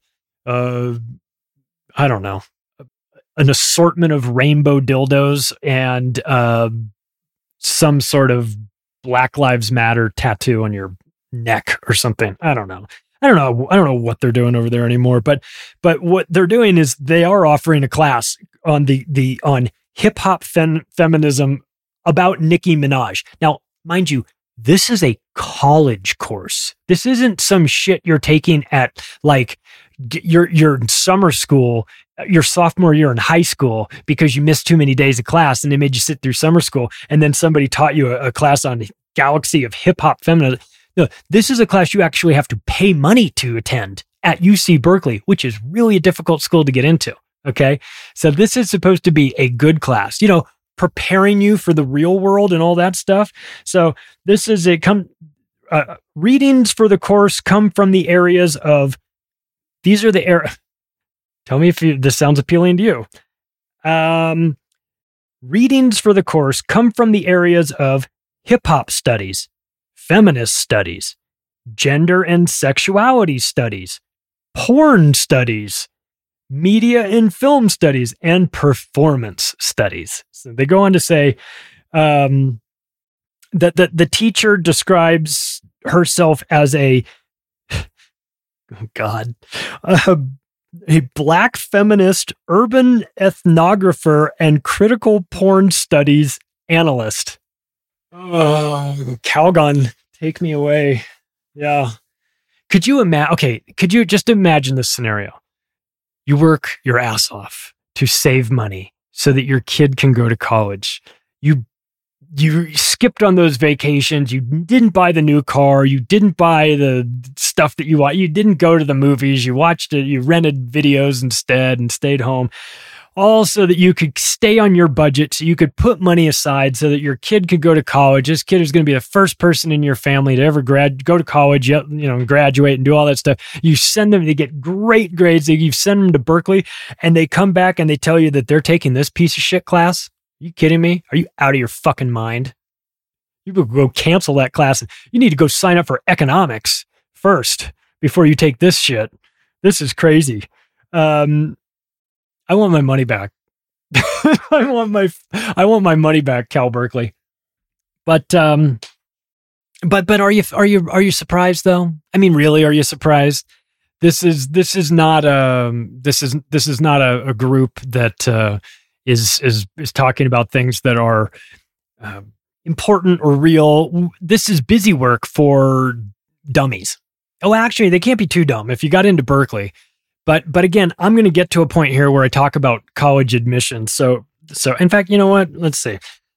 I don't know, an assortment of rainbow dildos and some sort of Black Lives Matter tattoo on your neck or something. I don't know what they're doing over there anymore. But what they're doing is they are offering a class on on hip hop feminism about Nicki Minaj. Now, mind you, this is a college course. This isn't some shit you're taking at like your summer school, your sophomore year in high school, because you missed too many days of class and they made you sit through summer school. And then somebody taught you a class on the Galaxy of Hip Hop Feminism. No, this is a class you actually have to pay money to attend at UC Berkeley, which is really a difficult school to get into. Okay. So this is supposed to be a good class, preparing you for the real world and all that stuff. So this is readings for the course come from the areas of, tell me if this sounds appealing to you. Readings for the course come from the areas of hip hop studies, feminist studies, gender and sexuality studies, porn studies, media and film studies, and performance studies. So they go on to say that the teacher describes herself as a Black feminist, urban ethnographer, and critical porn studies analyst. Oh, Calgon, take me away. Yeah. Could you just imagine this scenario? You work your ass off to save money so that your kid can go to college. You skipped on those vacations. You didn't buy the new car. You didn't buy the stuff that you want. You didn't go to the movies. You watched it. You rented videos instead and stayed home. All so that you could stay on your budget, so you could put money aside so that your kid could go to college. This kid is going to be the first person in your family to ever go to college, graduate and do all that stuff. You send them, they get great grades. You send them to Berkeley, and they come back and they tell you that they're taking this piece of shit class. Are you kidding me? Are you out of your fucking mind? You could go cancel that class. You need to go sign up for economics first before you take this shit. This is crazy. I want my money back. I want my money back, Cal Berkeley. But are you surprised though? I mean, really, are you surprised? This is not a group that is talking about things that are important or real. This is busy work for dummies. Oh, actually, they can't be too dumb. If you got into Berkeley. But again, I'm going to get to a point here where I talk about college admissions. So in fact, you know what? Let's see.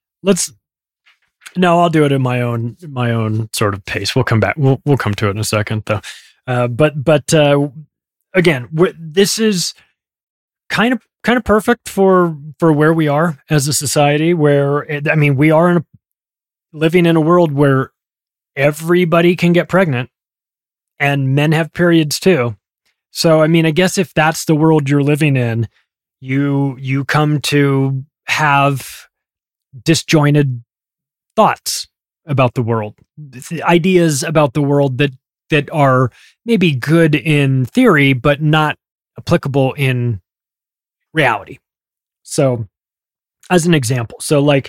I'll do it in my own sort of pace. We'll come back. We'll come to it in a second though. Again, this is kind of perfect for where we are as a society, where, we are living in a world where everybody can get pregnant and men have periods too. So, I guess if that's the world you're living in, you come to have disjointed thoughts about the world, ideas about the world that are maybe good in theory, but not applicable in reality. So, as an example,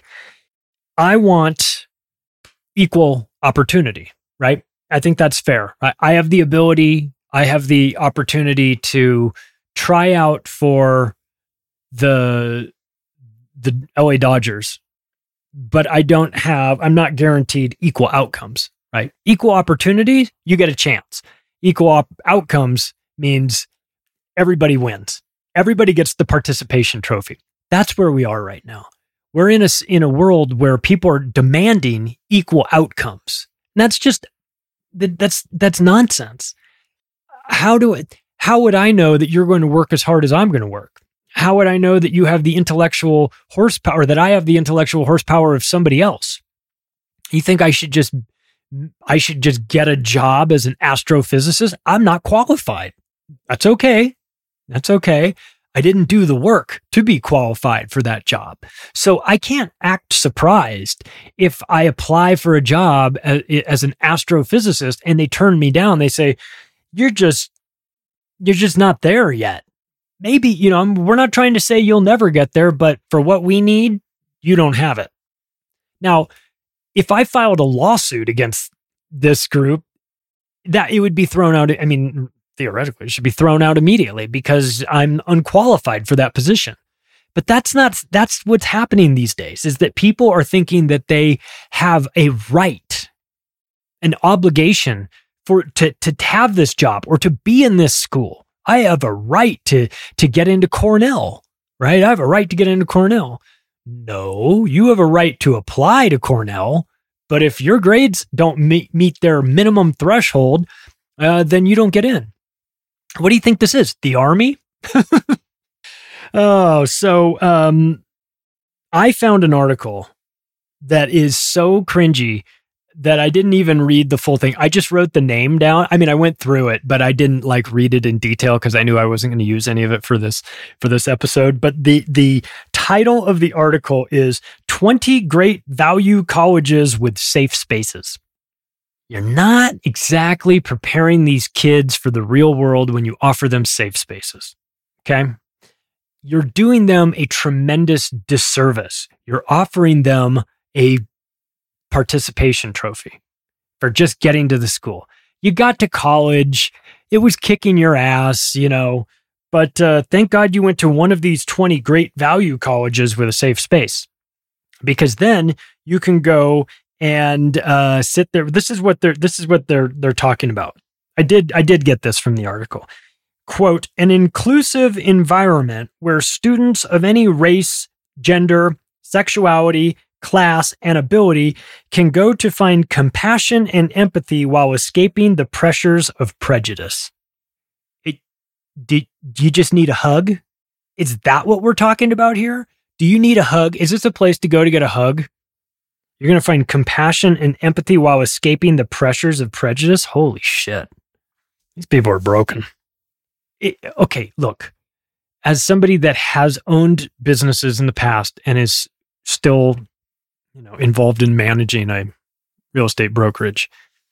I want equal opportunity, right? I think that's fair. I have the ability, I have the opportunity to try out for the LA Dodgers, but I'm not guaranteed equal outcomes, right? Equal opportunity, you get a chance. Equal outcomes means everybody wins. Everybody gets the participation trophy. That's where we are right now. We're in a world where people are demanding equal outcomes. And that's nonsense. How would I know that you're going to work as hard as I'm going to work? How would I know that you have the intellectual horsepower, that I have the intellectual horsepower of somebody else? You think I should just get a job as an astrophysicist? I'm not qualified. That's okay. I didn't do the work to be qualified for that job. So I can't act surprised if I apply for a job as an astrophysicist and they turn me down. They say, you're just not there yet. Maybe, we're not trying to say you'll never get there, but for what we need, you don't have it. Now, if I filed a lawsuit against this group, that it would be thrown out. Theoretically, it should be thrown out immediately because I'm unqualified for that position. But that's what's happening these days, is that people are thinking that they have a right, an obligation to have this job or to be in this school. I have a right to get into Cornell, right? I have a right to get into Cornell. No, you have a right to apply to Cornell, but if your grades don't meet their minimum threshold, then you don't get in. What do you think this is? The Army? I found an article that is so cringy that I didn't even read the full thing. I just wrote the name down. I went through it, but I didn't read it in detail because I knew I wasn't going to use any of it for this episode. But the title of the article is 20 Great Value Colleges with Safe Spaces. You're not exactly preparing these kids for the real world when you offer them safe spaces. okay? You're doing them a tremendous disservice. You're offering them a participation trophy for just getting to the school. You got to college. It was kicking your ass, but thank God you went to one of these 20 great value colleges with a safe space, because then you can go and sit there. This is what they're talking about. I did get this from the article. Quote, an inclusive environment where students of any race, gender, sexuality, class, and ability can go to find compassion and empathy while escaping the pressures of prejudice. Do you just need a hug? Is that what we're talking about here? Do you need a hug? Is this a place to go to get a hug? You're going to find compassion and empathy while escaping the pressures of prejudice? Holy shit. These people are broken. Okay, look, as somebody that has owned businesses in the past and is still, involved in managing a real estate brokerage,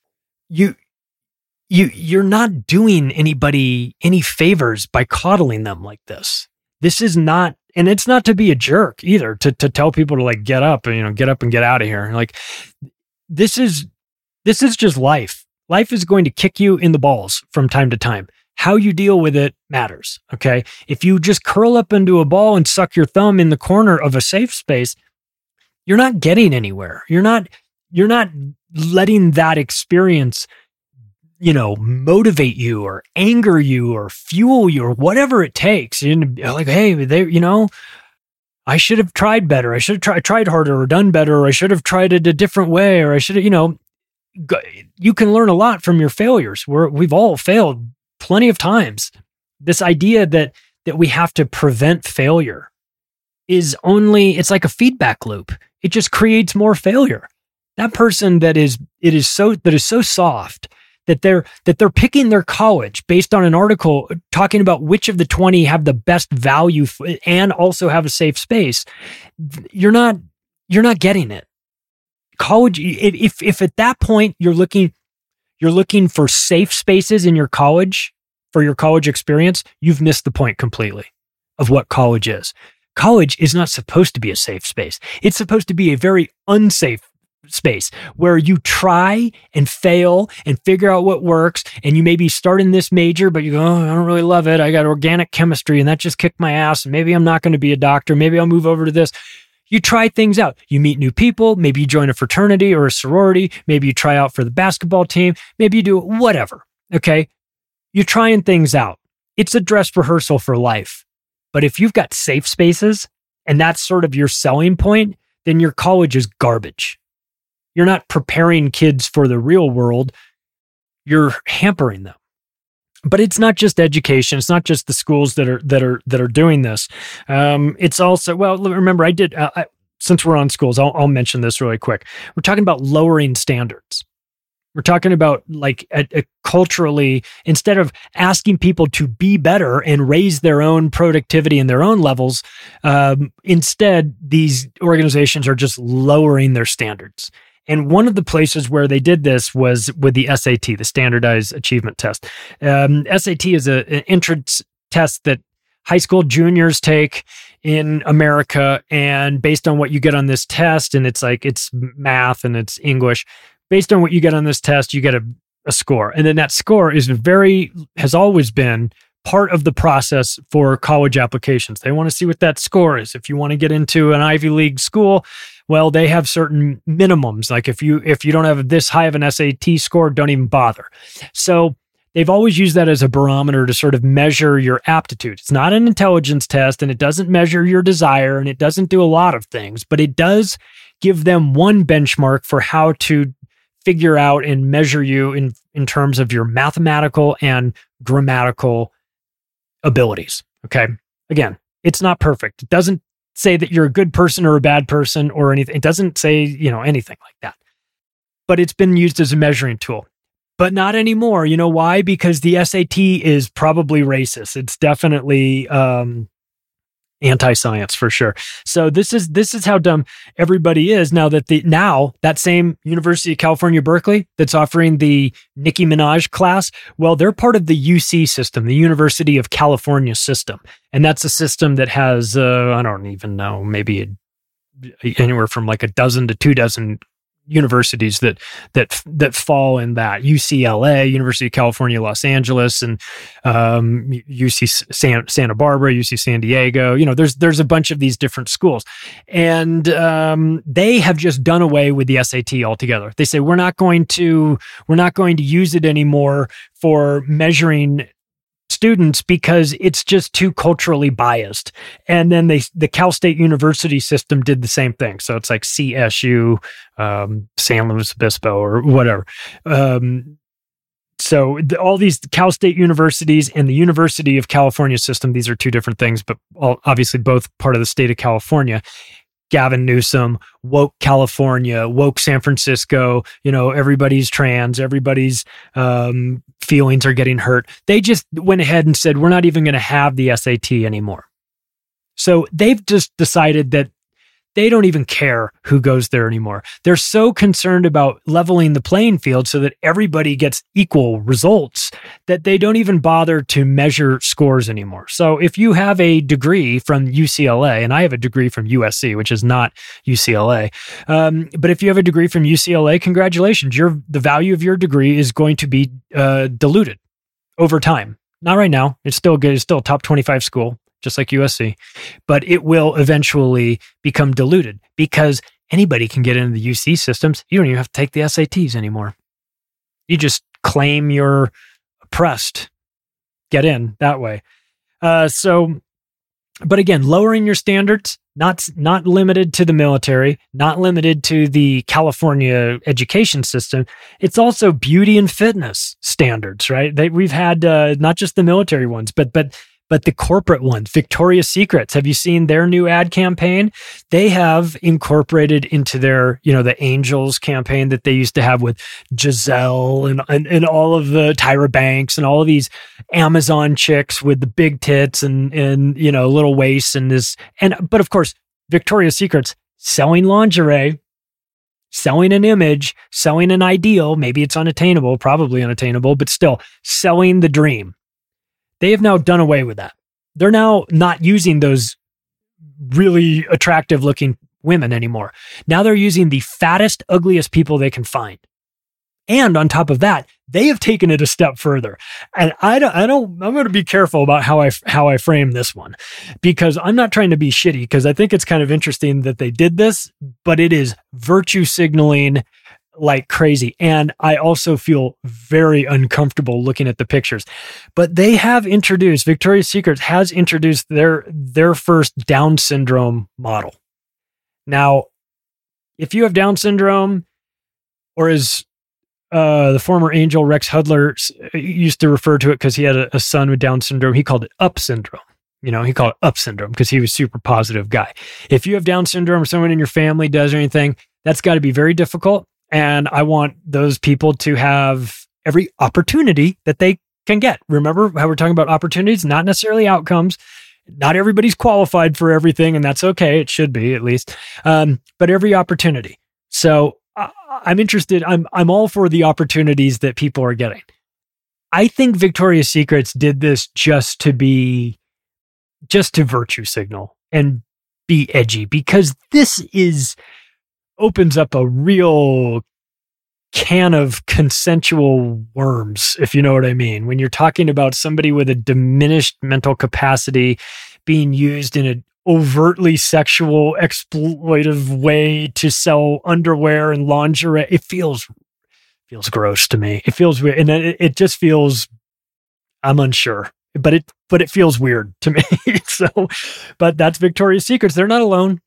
you're not doing anybody any favors by coddling them like this. This is not, and it's not to be a jerk either, to tell people to get up and get up and get out of here. This is just life. Life is going to kick you in the balls from time to time. How you deal with it matters, okay? If you just curl up into a ball and suck your thumb in the corner of a safe space, you're not getting anywhere. You're not letting that experience, motivate you or anger you or fuel you or whatever it takes. Hey, I should have tried better. I should have tried harder or done better, or I should have tried it a different way, or I should have, you can learn a lot from your failures. We've all failed plenty of times. This idea that we have to prevent failure it's like a feedback loop. It just creates more failure. That person that is so soft that they're picking their college based on an article talking about which of the 20 have the best value and also have a safe space. You're not getting it. College, if at that point you're looking for safe spaces in your college for your college experience, you've missed the point completely of what college is. College is not supposed to be a safe space. It's supposed to be a very unsafe space where you try and fail and figure out what works, and you maybe start in this major, but you go, I don't really love it. I got organic chemistry and that just kicked my ass, and maybe I'm not going to be a doctor. Maybe I'll move over to this. You try things out. You meet new people. Maybe you join a fraternity or a sorority. Maybe you try out for the basketball team. Maybe you do whatever. Okay. You're trying things out. It's a dress rehearsal for life. But if you've got safe spaces and that's sort of your selling point, then your college is garbage. You're not preparing kids for the real world. You're hampering them. But it's not just education. It's not just the schools that are doing this. It's also, remember, since we're on schools, I'll mention this really quick. We're talking about lowering standards. We're talking about culturally, instead of asking people to be better and raise their own productivity and their own levels, instead, these organizations are just lowering their standards. And one of the places where they did this was with the SAT, the Standardized Achievement Test. SAT is an entrance test that high school juniors take in America. And based on what you get on this test, and it's math and it's English, based on what you get on this test, you get a score. And then that score has always been part of the process for college applications. They want to see what that score is. If you want to get into an Ivy League school, well, they have certain minimums. Like if you don't have this high of an SAT score, don't even bother. So they've always used that as a barometer to sort of measure your aptitude. It's not an intelligence test, and it doesn't measure your desire, and it doesn't do a lot of things, but it does give them one benchmark for how to figure out and measure you in terms of your mathematical and grammatical abilities. Okay. Again, it's not perfect. It doesn't say that you're a good person or a bad person or anything. It doesn't say, anything like that. But it's been used as a measuring tool. But not anymore. You know why? Because the SAT is probably racist. It's definitely Anti-science for sure. So this is how dumb everybody is now that that same University of California, Berkeley, that's offering the Nicki Minaj class, well, they're part of the UC system, the University of California system. And that's a system that has, I don't even know, maybe anywhere from like a dozen to 24 universities that fall in that. UCLA, University of California, Los Angeles, and UC Santa Barbara, UC San Diego. There's a bunch of these different schools, and they have just done away with the SAT altogether. They say we're not going to use it anymore for measuring students because it's just too culturally biased. And then the Cal State University system did the same thing. So it's like CSU, San Luis Obispo, or whatever. So all these Cal State universities and the University of California system, these are two different things, but obviously both part of the state of California. Gavin Newsom, woke California, woke San Francisco, everybody's trans, everybody's feelings are getting hurt. They just went ahead and said, we're not even going to have the SAT anymore. So they've just decided that they don't even care who goes there anymore. They're so concerned about leveling the playing field so that everybody gets equal results that they don't even bother to measure scores anymore. So if you have a degree from UCLA, and I have a degree from USC, which is not UCLA, but if you have a degree from UCLA, congratulations. The value of your degree is going to be diluted over time. Not right now. It's still good. It's still a top 25 school, just like USC, but it will eventually become diluted because anybody can get into the UC systems. You don't even have to take the SATs anymore. You just claim you're oppressed, get in that way. But again, lowering your standards, not limited to the military, not limited to the California education system. It's also beauty and fitness standards, right? We've had not just the military ones, but the corporate ones. Victoria's Secrets. Have you seen their new ad campaign? They have incorporated into their, the Angels campaign that they used to have with Giselle and all of the Tyra Banks and all of these Amazon chicks with the big tits and little waists but of course, Victoria's Secrets selling lingerie, selling an image, selling an ideal. Maybe it's unattainable, probably unattainable, but still selling the dream. They have now done away with that. They're now not using those really attractive looking women anymore. Now they're using the fattest, ugliest people they can find. And on top of that, they have taken it a step further. And I'm going to be careful about how I frame this one, because I'm not trying to be shitty, because I think it's kind of interesting that they did this, but it is virtue signaling like crazy. And I also feel very uncomfortable looking at the pictures. But they have introduced, Victoria's Secret has introduced their first Down syndrome model. Now, if you have Down syndrome, or as the former Angel Rex Hudler used to refer to it because he had a son with Down syndrome, he called it up syndrome. He called it up syndrome because he was a super positive guy. If you have Down syndrome or someone in your family does or anything, that's got to be very difficult. And I want those people to have every opportunity that they can get. Remember how we're talking about opportunities, not necessarily outcomes. Not everybody's qualified for everything, and that's okay. It should be, at least. But every opportunity. So I'm interested. I'm all for the opportunities that people are getting. I think Victoria's Secrets did this just to virtue signal and be edgy, because this opens up a real can of consensual worms, if you know what I mean. When you're talking about somebody with a diminished mental capacity being used in an overtly sexual, exploitive way to sell underwear and lingerie, it feels gross to me. It feels weird, and it just feels, I'm unsure, but it feels weird to me. But that's Victoria's Secrets. They're not alone.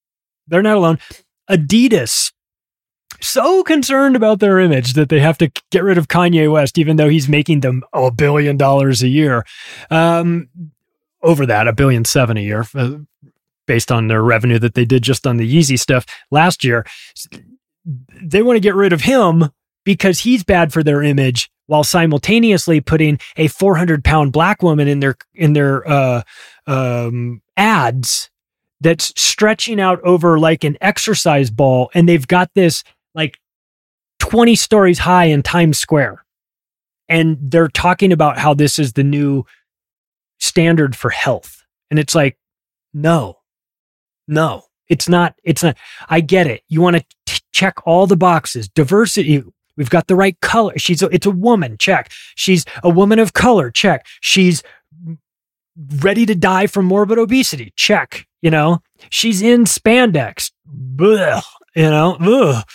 Adidas, so concerned about their image that they have to get rid of Kanye West, even though he's making them $1 billion a year. Over that, $1.7 billion a year, based on their revenue that they did just on the Yeezy stuff last year. They want to get rid of him because he's bad for their image, while simultaneously putting a 400-pound black woman in their ads that's stretching out over like an exercise ball, and they've got this like 20 stories high in Times Square, and they're talking about how this is the new standard for health. And it's like, no, it's not. I get it. You want to check all the boxes. Diversity. We've got the right color. It's a woman. Check. She's a woman of color. Check. She's ready to die from morbid obesity. Check. She's in spandex. Ugh, ugh.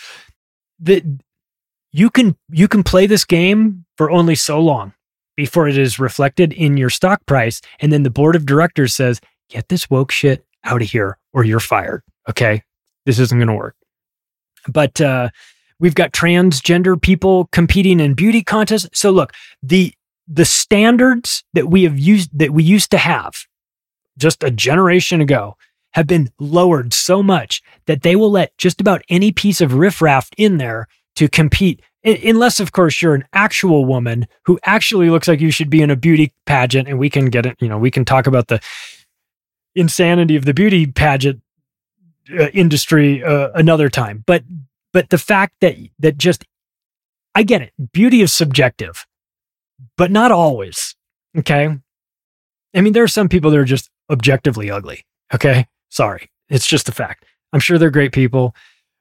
You can play this game for only so long before it is reflected in your stock price. And then the board of directors says, get this woke shit out of here or you're fired. Okay. This isn't going to work. But, we've got transgender people competing in beauty contests. So look, the standards that we used to have just a generation ago have been lowered so much that they will let just about any piece of riffraff in there to compete. Unless, of course, you're an actual woman who actually looks like you should be in a beauty pageant, and we can get it. We can talk about the insanity of the beauty pageant industry another time. But the fact that just, I get it. Beauty is subjective, but not always. Okay. I mean, there are some people that are just objectively ugly. Okay. Sorry. It's just a fact. I'm sure they're great people.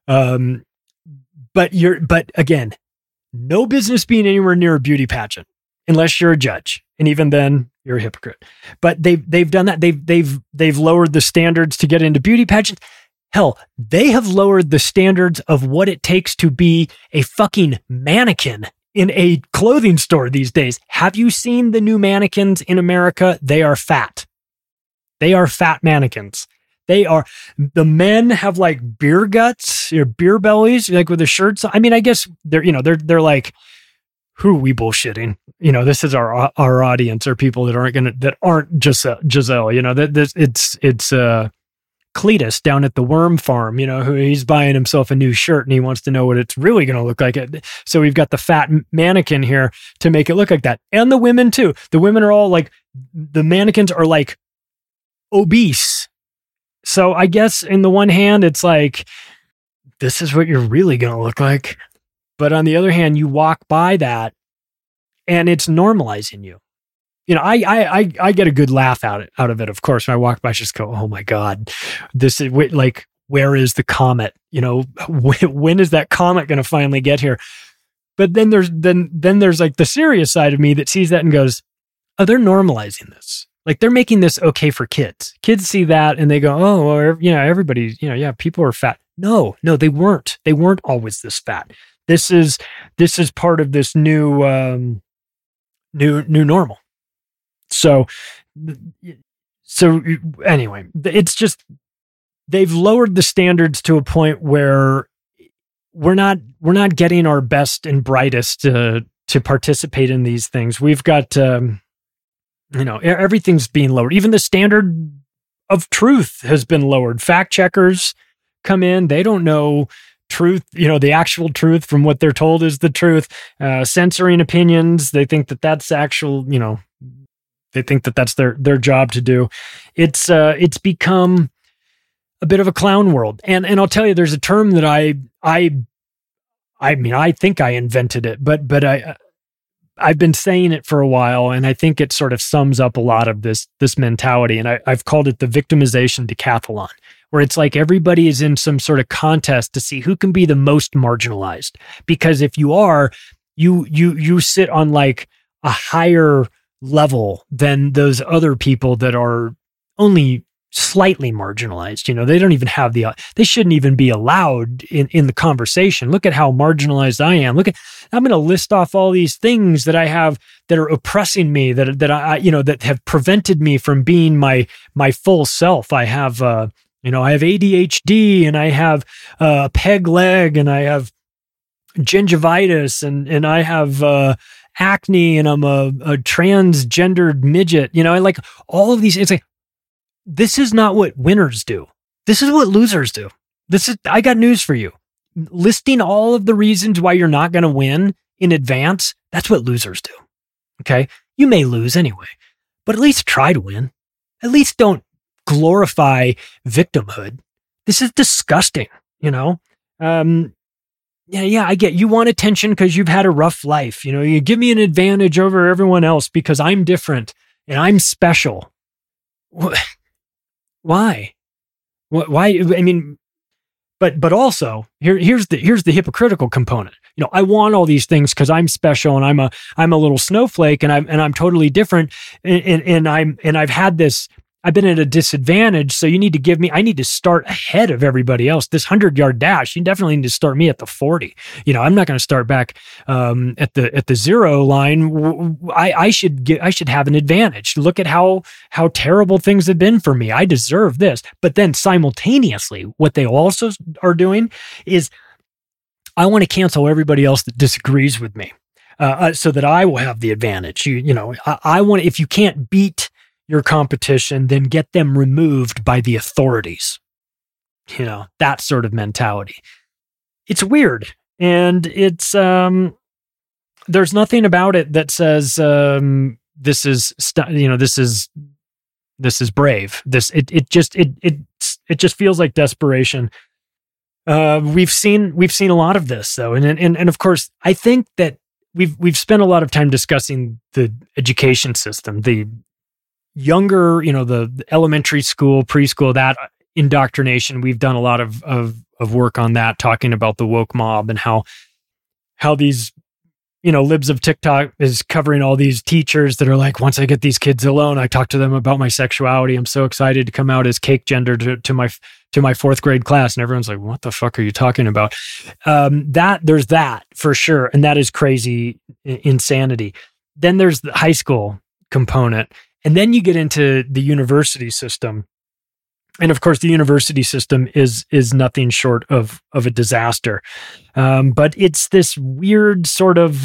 But again, no business being anywhere near a beauty pageant unless you're a judge. And even then you're a hypocrite. But they've done that. They've lowered the standards to get into beauty pageants. Hell, they have lowered the standards of what it takes to be a fucking mannequin in a clothing store these days. Have you seen the new mannequins in America? They are fat. They are fat mannequins. The men have like beer guts or beer bellies, like with the shirts. I mean, I guess they're like, who are we bullshitting? This is our audience, are people that aren't Giselle, it's Cletus down at the worm farm, who he's buying himself a new shirt and he wants to know what it's really going to look like. So we've got the fat mannequin here to make it look like that. And the women too. The women are all like, the mannequins are like obese. So I guess in the one hand, it's like, this is what you're really going to look like. But on the other hand, you walk by that and it's normalizing you. I get a good laugh out of it. Of course, when I walk by, I just go, oh my God, this is like, where is the comet? When is that comet going to finally get here? But then there's like the serious side of me that sees that and goes, oh, they're normalizing this. Like they're making this okay for kids. Kids see that and they go, oh, well, everybody, people are fat. No, they weren't. They weren't always this fat. This is part of this new normal. So anyway, it's just, they've lowered the standards to a point where we're not getting our best and brightest to participate in these things. We've got, everything's being lowered. Even the standard of truth has been lowered. Fact checkers come in. They don't know truth, the actual truth from what they're told is the truth. Censoring opinions. They think that that's actual, they think that that's their job to do. It's become a bit of a clown world. And I'll tell you, there's a term that I think I invented it, but I've been saying it for a while, and I think it sort of sums up a lot of this mentality. And I've called it the victimization decathlon, where it's like everybody is in some sort of contest to see who can be the most marginalized. Because if you are, you sit on like a higher level than those other people that are only slightly marginalized. They don't even have they shouldn't even be allowed in the conversation. Look at how marginalized I am. I'm going to list off all these things that I have that are oppressing me, that I that have prevented me from being my full self. I have, I have ADHD, and I have a peg leg, and I have gingivitis, and I have, acne, and I'm a transgendered midget, like all of these. It's like, this is not what winners do. This is what losers do. I got news for you. Listing all of the reasons why you're not going to win in advance, that's what losers do. Okay? You may lose anyway, but at least try to win. At least don't glorify victimhood. This is disgusting, you know? Yeah, I get you want attention because you've had a rough life. You know, you give me an advantage over everyone else because I'm different and I'm special. Why? Why? I mean, but also here's the hypocritical component. You know, I want all these things because I'm special and I'm a little snowflake and I'm totally different and I've had this. I've been at a disadvantage, so you need to give me, I need to start ahead of everybody else. This 100-yard dash, you definitely need to start me at the 40. You know, I'm not going to start back at the 0 line. I should have an advantage. Look at how terrible things have been for me. I deserve this. But then simultaneously, what they also are doing is I want to cancel everybody else that disagrees with me so that I will have the advantage. You know, I want, if you can't beat your competition, then get them removed by the authorities. You know, that sort of mentality. It's weird. And it's, there's nothing about it that says, this is brave. It just feels like desperation. We've seen a lot of this though. And of course, I think that we've spent a lot of time discussing the education system, the younger, you know, the elementary school, preschool, that indoctrination. We've done a lot of work on that, talking about the woke mob and how these, you know, libs of TikTok is covering all these teachers that are like, once I get these kids alone, I talk to them about my sexuality. I'm so excited to come out as cake gender to my fourth grade class. And everyone's like, what the fuck are you talking about? There's that for sure. And that is crazy insanity. Then there's the high school component. And then you get into the university system. And of course, the university system is nothing short of a disaster. But it's this weird sort of,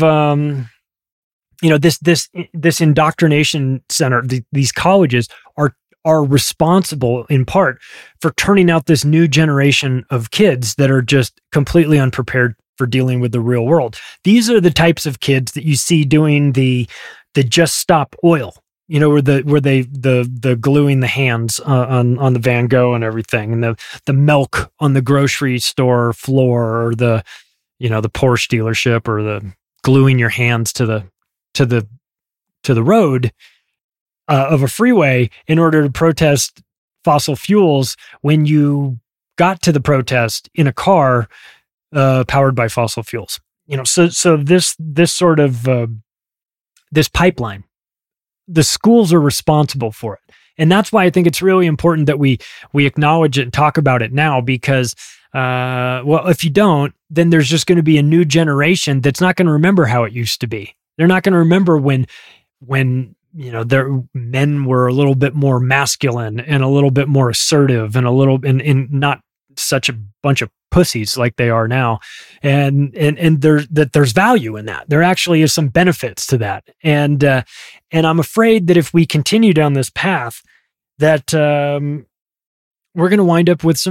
you know, this indoctrination center, these colleges are responsible in part for turning out this new generation of kids that are just completely unprepared for dealing with the real world. These are the types of kids that you see doing the Just Stop Oil. You know, where the gluing the hands on the Van Gogh and everything, and the milk on the grocery store floor, or the Porsche dealership, or the gluing your hands to the road of a freeway in order to protest fossil fuels when you got to the protest in a car powered by fossil fuels. You know, so this sort of this pipeline. The schools are responsible for it. And that's why I think it's really important that we acknowledge it and talk about it now, because, well, if you don't, then there's just going to be a new generation that's not going to remember how it used to be. They're not going to remember when, you know, their men were a little bit more masculine and a little bit more assertive and and not such a bunch of pussies like they are now. And there's value in that. There actually is some benefits to that. And I'm afraid that if we continue down this path, that we're going to wind up with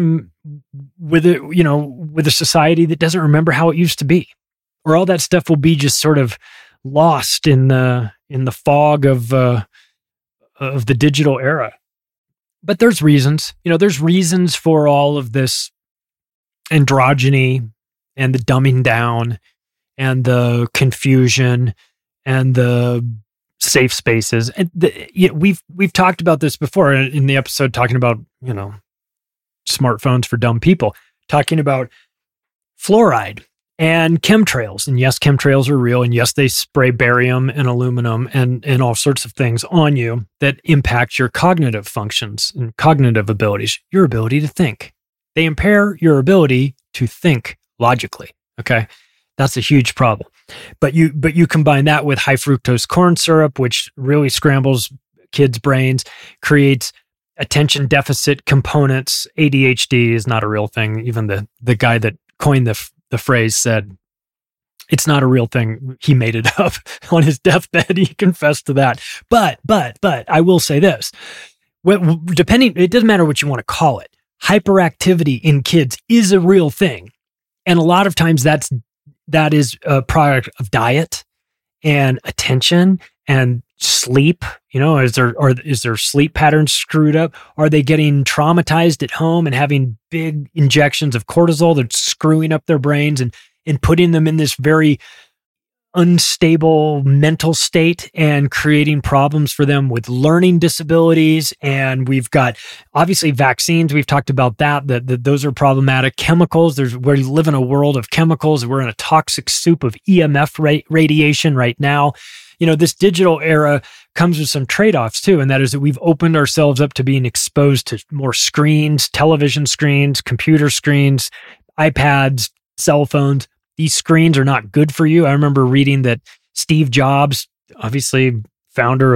a society that doesn't remember how it used to be, or all that stuff will be just sort of lost in the fog of the digital era. But there's reasons, there's reasons for all of this androgyny and the dumbing down and the confusion and the safe spaces. And we've talked about this before in the episode, talking about, smartphones for dumb people, talking about fluoride and chemtrails. And yes, chemtrails are real. And yes, they spray barium and aluminum and all sorts of things on you that impact your cognitive functions and cognitive abilities, your ability to think. They impair your ability to think logically. Okay. That's a huge problem. But you combine that with high fructose corn syrup, which really scrambles kids' brains, creates attention deficit components. ADHD is not a real thing. Even the guy that coined the phrase said it's not a real thing. He made it up on his deathbed. He confessed to that. But I will say this: it doesn't matter what you want to call it. Hyperactivity in kids is a real thing, and a lot of times that's that is a product of diet and attention and sleep. Is their sleep pattern screwed up? Are they getting traumatized at home and having big injections of cortisol that's screwing up their brains and putting them in this very unstable mental state and creating problems for them with learning disabilities? And we've got obviously vaccines. We've talked about that those are problematic. Chemicals. We live in a world of chemicals. We're in a toxic soup of EMF radiation right now. This digital era comes with some trade-offs too, and that is that we've opened ourselves up to being exposed to more screens, television screens, computer screens, iPads, cell phones. These screens are not good for you. I remember reading that Steve Jobs, obviously co-founder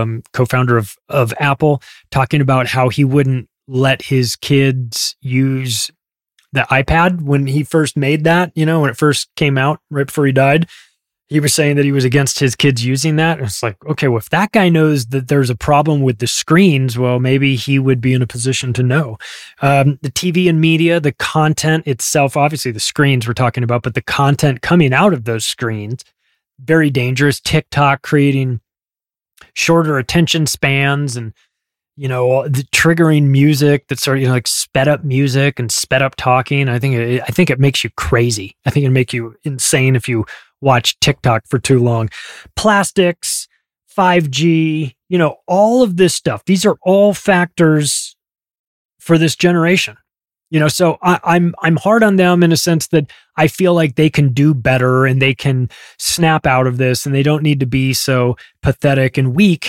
of Apple, talking about how he wouldn't let his kids use the iPad when he first made that, when it first came out right before he died. He was saying that he was against his kids using that. It's like, okay, well, if that guy knows that there's a problem with the screens, well, maybe he would be in a position to know. The TV and media, the content itself, obviously the screens we're talking about, but the content coming out of those screens, very dangerous. TikTok creating shorter attention spans and, the triggering music that's sort of, like sped up music and sped up talking. I think it makes you crazy. I think it'd make you insane if you watch TikTok for too long. Plastics, 5G, all of this stuff. These are all factors for this generation. So I'm hard on them in a sense that I feel like they can do better and they can snap out of this and they don't need to be so pathetic and weak.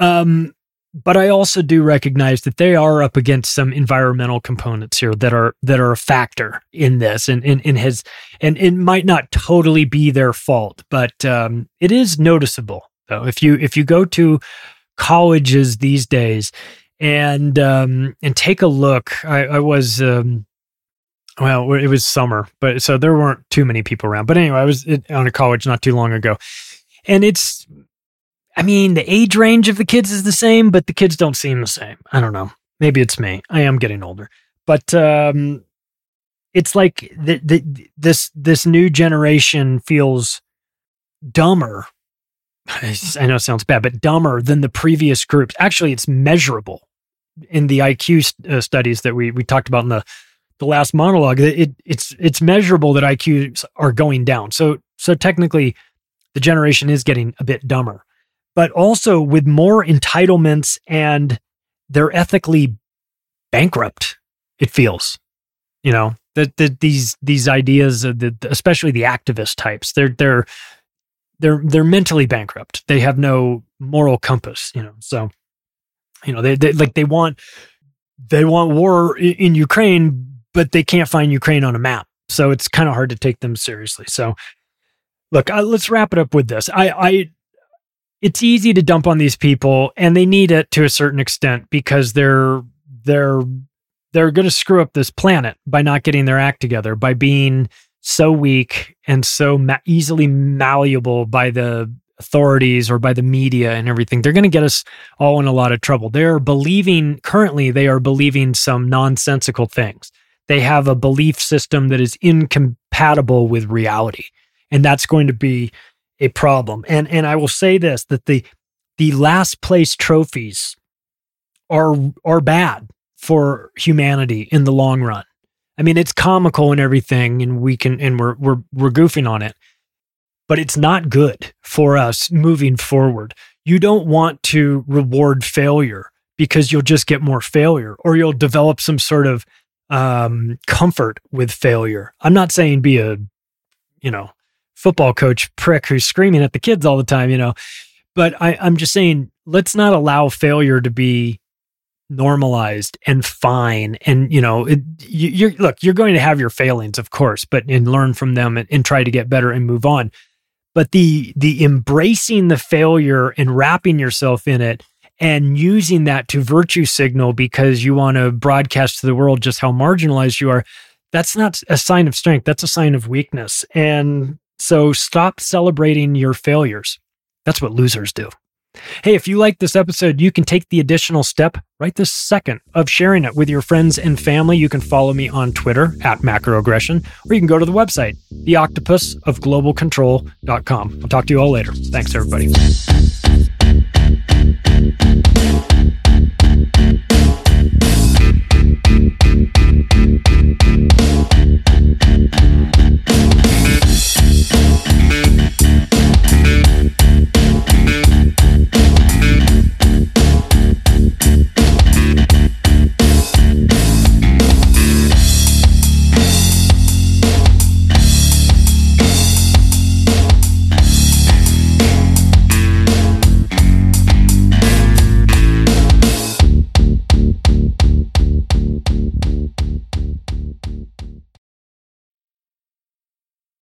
But I also do recognize that they are up against some environmental components here that are a factor in this, and it might not totally be their fault, but it is noticeable though. If you go to colleges these days and take a look, I was it was summer, but so there weren't too many people around. But anyway, I was on a college not too long ago, and the age range of the kids is the same, but the kids don't seem the same. I don't know. Maybe it's me. I am getting older. But it's like this new generation feels dumber. I know it sounds bad, but dumber than the previous groups. Actually, it's measurable in the IQ studies that we talked about in the last monologue. It's measurable that IQs are going down. So technically, the generation is getting a bit dumber. But also with more entitlements, and they're ethically bankrupt. It feels, that these ideas, especially the activist types, they're mentally bankrupt. They have no moral compass, So, they want war in Ukraine, but they can't find Ukraine on a map. So it's kind of hard to take them seriously. So, look, let's wrap it up with this. It's easy to dump on these people, and they need it to a certain extent because they're going to screw up this planet by not getting their act together, by being so weak and so easily malleable by the authorities or by the media and everything. They're going to get us all in a lot of trouble. They are believing some nonsensical things. They have a belief system that is incompatible with reality, and that's going to be a problem. And I will say this, that the last place trophies are bad for humanity in the long run. I mean, it's comical and everything, and we're goofing on it, but it's not good for us moving forward. You don't want to reward failure because you'll just get more failure, or you'll develop some sort of comfort with failure. I'm not saying be a, football coach prick who's screaming at the kids all the time, but I'm just saying, let's not allow failure to be normalized and fine. And, you're going to have your failings, of course, and learn from them and try to get better and move on. But the embracing the failure and wrapping yourself in it and using that to virtue signal because you want to broadcast to the world just how marginalized you are, that's not a sign of strength. That's a sign of weakness. And so stop celebrating your failures. That's what losers do. Hey, if you like this episode, you can take the additional step right this second of sharing it with your friends and family. You can follow me on Twitter @macroaggression, or you can go to the website, theoctopusofglobalcontrol.com. I'll talk to you all later. Thanks, everybody.